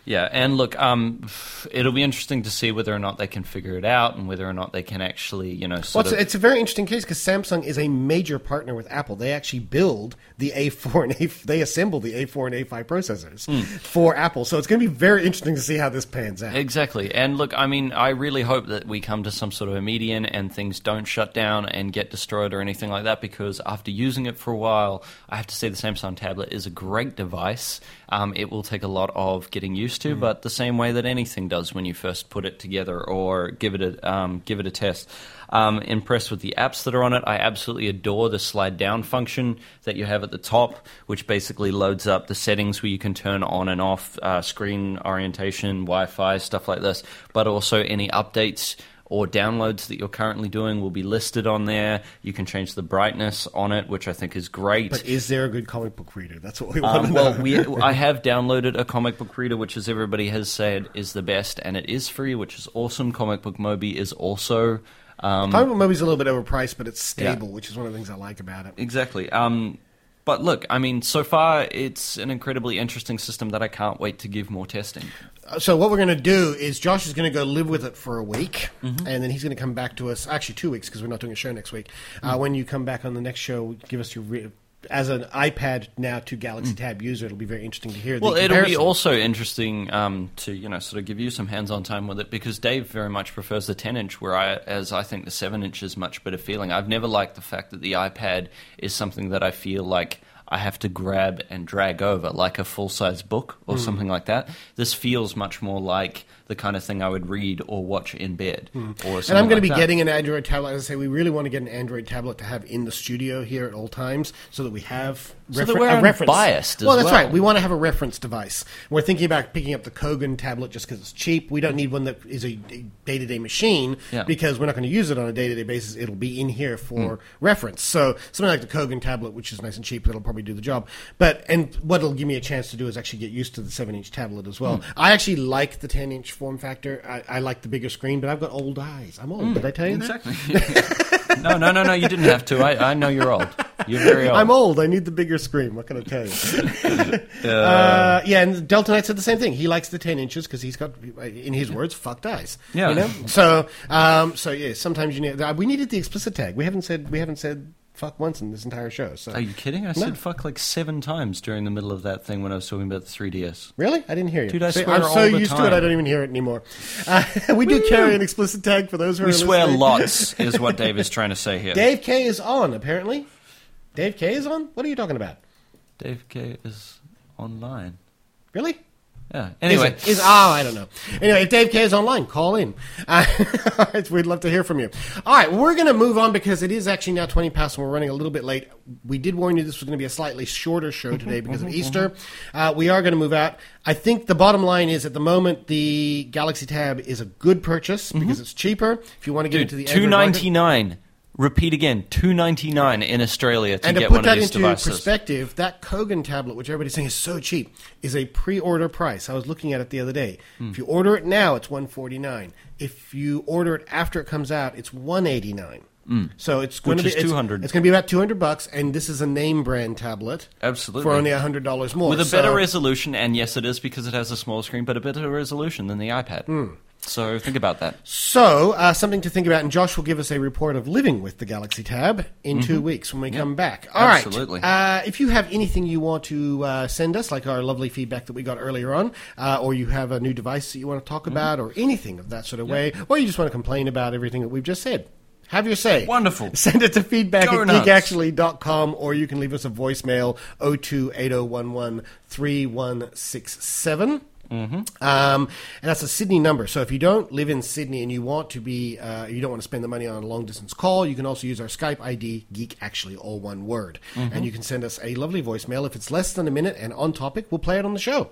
B: Yeah, and look, um, it'll be interesting to see whether or not they can figure it out and whether or not they can actually, you know, sort
A: well, it's,
B: of...
A: a, it's a very interesting case because Samsung is a major partner with Apple. They actually build the A four and A... They assemble the A four and A five processors mm. for Apple. So it's going to be very interesting to see how this pans out.
B: Exactly. And look, I mean, I really hope that we come to some sort of a median and things don't shut down and get destroyed or anything like that, because after using it for a while, I have to say the Samsung tablet is a great device. Um, it will take a lot of getting used to, mm. but the same way that anything does when you first put it together or give it a um, give it a test. Um, impressed with the apps that are on it. I absolutely adore the slide down function that you have at the top, which basically loads up the settings where you can turn on and off uh, screen orientation, Wi-Fi, stuff like this, but also any updates or downloads that you're currently doing will be listed on there. You can change the brightness on it, which I think is great.
A: But is there a good comic book reader? That's what we want
B: um,
A: to
B: well,
A: know.
B: we, I have downloaded a comic book reader, which, as everybody has said, is the best, and it is free, which is awesome. Comic Book Mobi is also... Um,
A: Comic Book Mobi's a little bit overpriced, but it's stable,
B: yeah.
A: which is one of the things I like about it.
B: Exactly. Um, but look, I mean, so far it's an incredibly interesting system that I can't wait to give more testing.
A: So what we're going to do is Josh is going to go live with it for a week,
B: mm-hmm.
A: and then he's going to come back to us, actually two weeks because we're not doing a show next week. Mm-hmm. Uh, when you come back on the next show, give us your... Re- as an iPad now to Galaxy Tab user, it'll be very interesting to hear the
B: Well, it'll
A: comparison.
B: be also interesting um, to, you know, sort of give you some hands-on time with it, because Dave very much prefers the ten-inch, where I, as I think the seven-inch is much better feeling. I've never liked the fact that the iPad is something that I feel like I have to grab and drag over, like a full-size book or mm. something like that. This feels much more like the kind of thing I would read or watch in bed. Mm. Or something
A: and I'm going
B: like
A: to be
B: that.
A: getting an Android tablet. As I say, we really want to get an Android tablet to have in the studio here at all times so that we have
B: so
A: refer-
B: that we're
A: a reference.
B: Unbiased as
A: well, that's
B: well.
A: right. We want to have a reference device. We're thinking about picking up the Kogan tablet just because it's cheap. We don't need one that is a day-to-day machine
B: yeah.
A: because we're not going to use it on a day-to-day basis. It'll be in here for mm. reference. So something like the Kogan tablet, which is nice and cheap, that'll probably do the job. But and what it'll give me a chance to do is actually get used to the seven-inch tablet as well. Mm. I actually like the ten-inch form factor. I, I like the bigger screen, but I've got old eyes. I'm old. Mm. Did I tell you
B: exactly.
A: that?
B: no, no, no, no. You didn't have to. I, I know you're old. You're very old.
A: I'm old. I need the bigger screen. What can I tell you? uh, uh, yeah, and Delta Knight said the same thing. He likes the ten inches because he's got, in his words, fucked eyes.
B: Yeah.
A: You know? So, um, so yeah. Sometimes you need. Uh, we needed the explicit tag. We haven't said. We haven't said. Fuck once in this entire show. So.
B: Are you kidding? I
A: no.
B: said fuck like seven times during the middle of that thing when I was talking about the three D S.
A: Really? I didn't hear you.
B: Dude, I
A: See,
B: swear
A: I'm
B: all
A: so
B: the
A: used
B: time.
A: to it I don't even hear it anymore. Uh, we do carry an explicit tag for those who
B: we
A: are
B: swear
A: listening.
B: lots is what Dave is trying to say here.
A: Dave K is on, apparently. Dave K is on? What are you talking about?
B: Dave K is online.
A: Really?
B: Yeah. Anyway.
A: Is, it, is oh, I don't know. Anyway, if Dave K is online, call in. Uh, we'd love to hear from you. All right, we're going to move on because it is actually now twenty past and we're running a little bit late. We did warn you this was going to be a slightly shorter show today because of Easter. Uh, we are going to move out. I think the bottom line is at the moment the Galaxy Tab is a good purchase because mm-hmm. it's cheaper. If you want to get
B: Dude,
A: into the
B: two ninety-nine. Repeat again, two ninety-nine in Australia to
A: and to
B: get
A: put
B: one
A: that
B: of these
A: into
B: devices.
A: perspective, that Kogan tablet, which everybody's saying is so cheap, is a pre-order price. I was looking at it the other day. Mm. If you order it now, it's one forty-nine. If you order it after it comes out, it's one eighty-nine. Mm. So it's going
B: Which
A: to be
B: is
A: it's,
B: two hundred.
A: It's going to be about two hundred bucks, and this is a name brand tablet.
B: Absolutely.
A: For only one hundred dollars more.
B: With a
A: so,
B: better resolution, and yes, it is because it has a small screen, but a better resolution than the iPad.
A: Mm.
B: So think about that.
A: So, uh, something to think about, and Josh will give us a report of living with the Galaxy Tab in mm-hmm. two weeks when we yep. come back. All
B: Absolutely.
A: right. Uh, if you have anything you want to uh, send us, like our lovely feedback that we got earlier on, uh, or you have a new device that you want to talk mm-hmm. about, or anything of that sort of yep. way, or you just want to complain about everything that we've just said, have your say.
B: Wonderful.
A: Send it to feedback
B: Go
A: at
B: nuts.
A: geek actually dot com, or you can leave us a voicemail, oh two eight oh one one three one six seven. Mm-hmm. Um, and that's a Sydney number. So if you don't live in Sydney and you want to be, uh, you don't want to spend the money on a long distance call, you can also use our Skype I D, Geek Actually, all one word. Mm-hmm. And you can send us a lovely voicemail. If it's less than a minute and on topic, we'll play it on the show.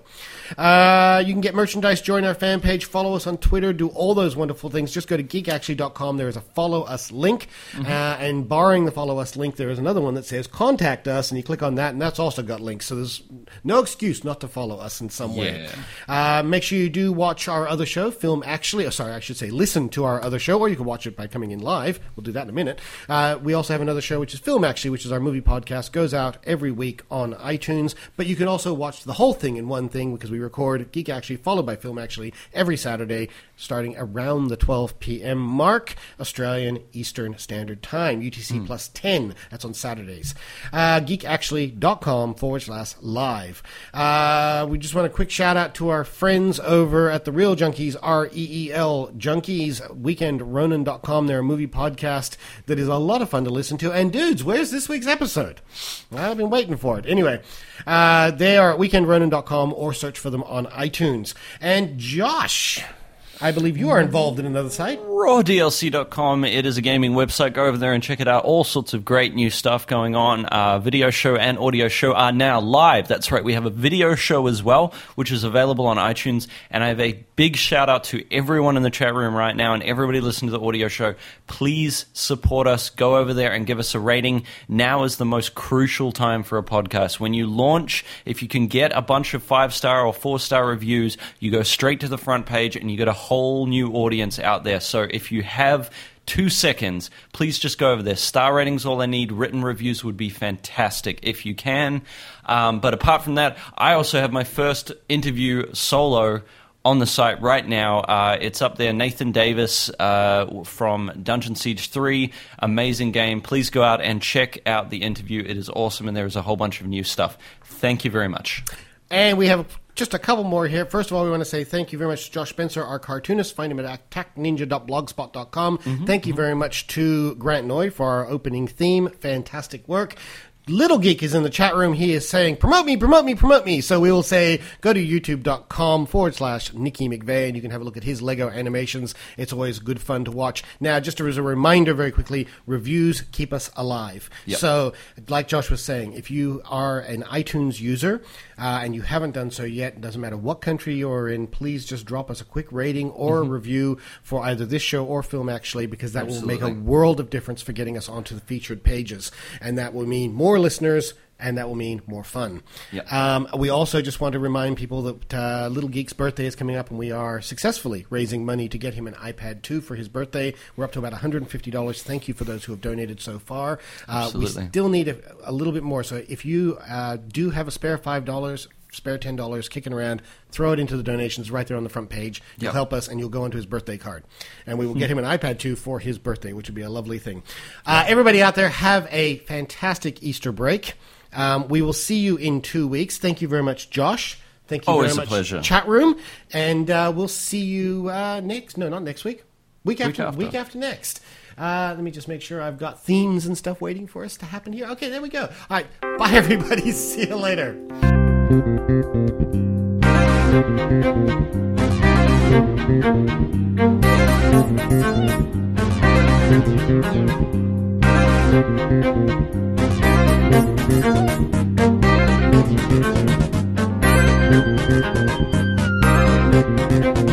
A: Uh, you can get merchandise, join our fan page, follow us on Twitter, do all those wonderful things. Just go to geek actually dot com. There is a follow us link. Mm-hmm. Uh, and barring the follow us link, there is another one that says contact us, and you click on that, and that's also got links. So there's no excuse not to follow us in some way.
B: Yeah.
A: Uh, make sure you do watch our other show, Film Actually. Oh, sorry, I should say listen to our other show, or you can watch it by coming in live. We'll do that in a minute. Uh, we also have another show, which is Film Actually, which is our movie podcast. Goes out every week on iTunes. But you can also watch the whole thing in one thing, because we record Geek Actually followed by Film Actually every Saturday, starting around the twelve p.m. mark, Australian Eastern Standard Time, U T C mm. plus ten. That's on Saturdays. Uh, geekactually.com forward slash live. Uh, we just want a quick shout out to our friends over at the Real Junkies, R E E L Junkies, weekend ronin dot com. They're a movie podcast that is a lot of fun to listen to. And dudes, where's this week's episode? I've been waiting for it. Anyway, uh, they are at weekend ronin dot com, or search for them on iTunes. And Josh, I believe you are involved in another site.
B: raw D L C dot com. It is a gaming website. Go over there and check it out. All sorts of great new stuff going on. Uh, video show and audio show are now live. That's right. We have a video show as well, which is available on iTunes. And I have a big shout out to everyone in the chat room right now and everybody listening to the audio show. Please support us. Go over there and give us a rating. Now is the most crucial time for a podcast. When you launch, if you can get a bunch of five-star or four-star reviews, you go straight to the front page and you get a whole new audience out there. So if you have two seconds, please just go over there. Star ratings, all I need. Written reviews would be fantastic if you can. Um, but apart from that, I also have my first interview solo on the site right now. Uh, it's up there. Nathan Davis uh, from Dungeon Siege three. Amazing game. Please go out and check out the interview. It is awesome, and there is a whole bunch of new stuff. Thank you very much.
A: And we have just a couple more here. First of all, we want to say thank you very much to Josh Spencer, our cartoonist. Find him at attack ninja dot blogspot dot com. Mm-hmm, thank you mm-hmm. very much to Grant Noy for our opening theme. Fantastic work. Little Geek is in the chat room. He is saying, promote me, promote me, promote me. So we will say, go to youtube.com forward slash Nicky McVeigh, and you can have a look at his Lego animations. It's always good fun to watch. Now, just as a reminder very quickly, reviews keep us alive. Yep. So, like Josh was saying, if you are an iTunes user uh, and you haven't done so yet, it doesn't matter what country you're in, please just drop us a quick rating or mm-hmm. a review for either this show or Film Actually, because that Absolutely. will make a world of difference for getting us onto the featured pages. And that will mean more listeners, and that will mean more fun. Yep. Um, we also just want to remind people that uh, Little Geek's birthday is coming up, and we are successfully raising money to get him an iPad two for his birthday. We're up to about one hundred fifty dollars. Thank you for those who have donated so far. Uh, we still need a, a little bit more, so if you uh, do have a spare five dollars, spare ten dollars kicking around, throw it into the donations right there on the front page. You'll yep. help us, and you'll go into his birthday card. And we will get him an iPad two for his birthday, which would be a lovely thing. Uh, everybody out there, have a fantastic Easter break. Um, we will see you in two weeks. Thank you very much, Josh. Thank you
B: Always
A: very much,
B: a pleasure.
A: Chat room. And uh, we'll see you uh, next. No, not next week. Week after. Week after, week after next. Uh, let me just make sure I've got themes and stuff waiting for us to happen here. Okay, there we go. All right. Bye, everybody. See you later. Thank you.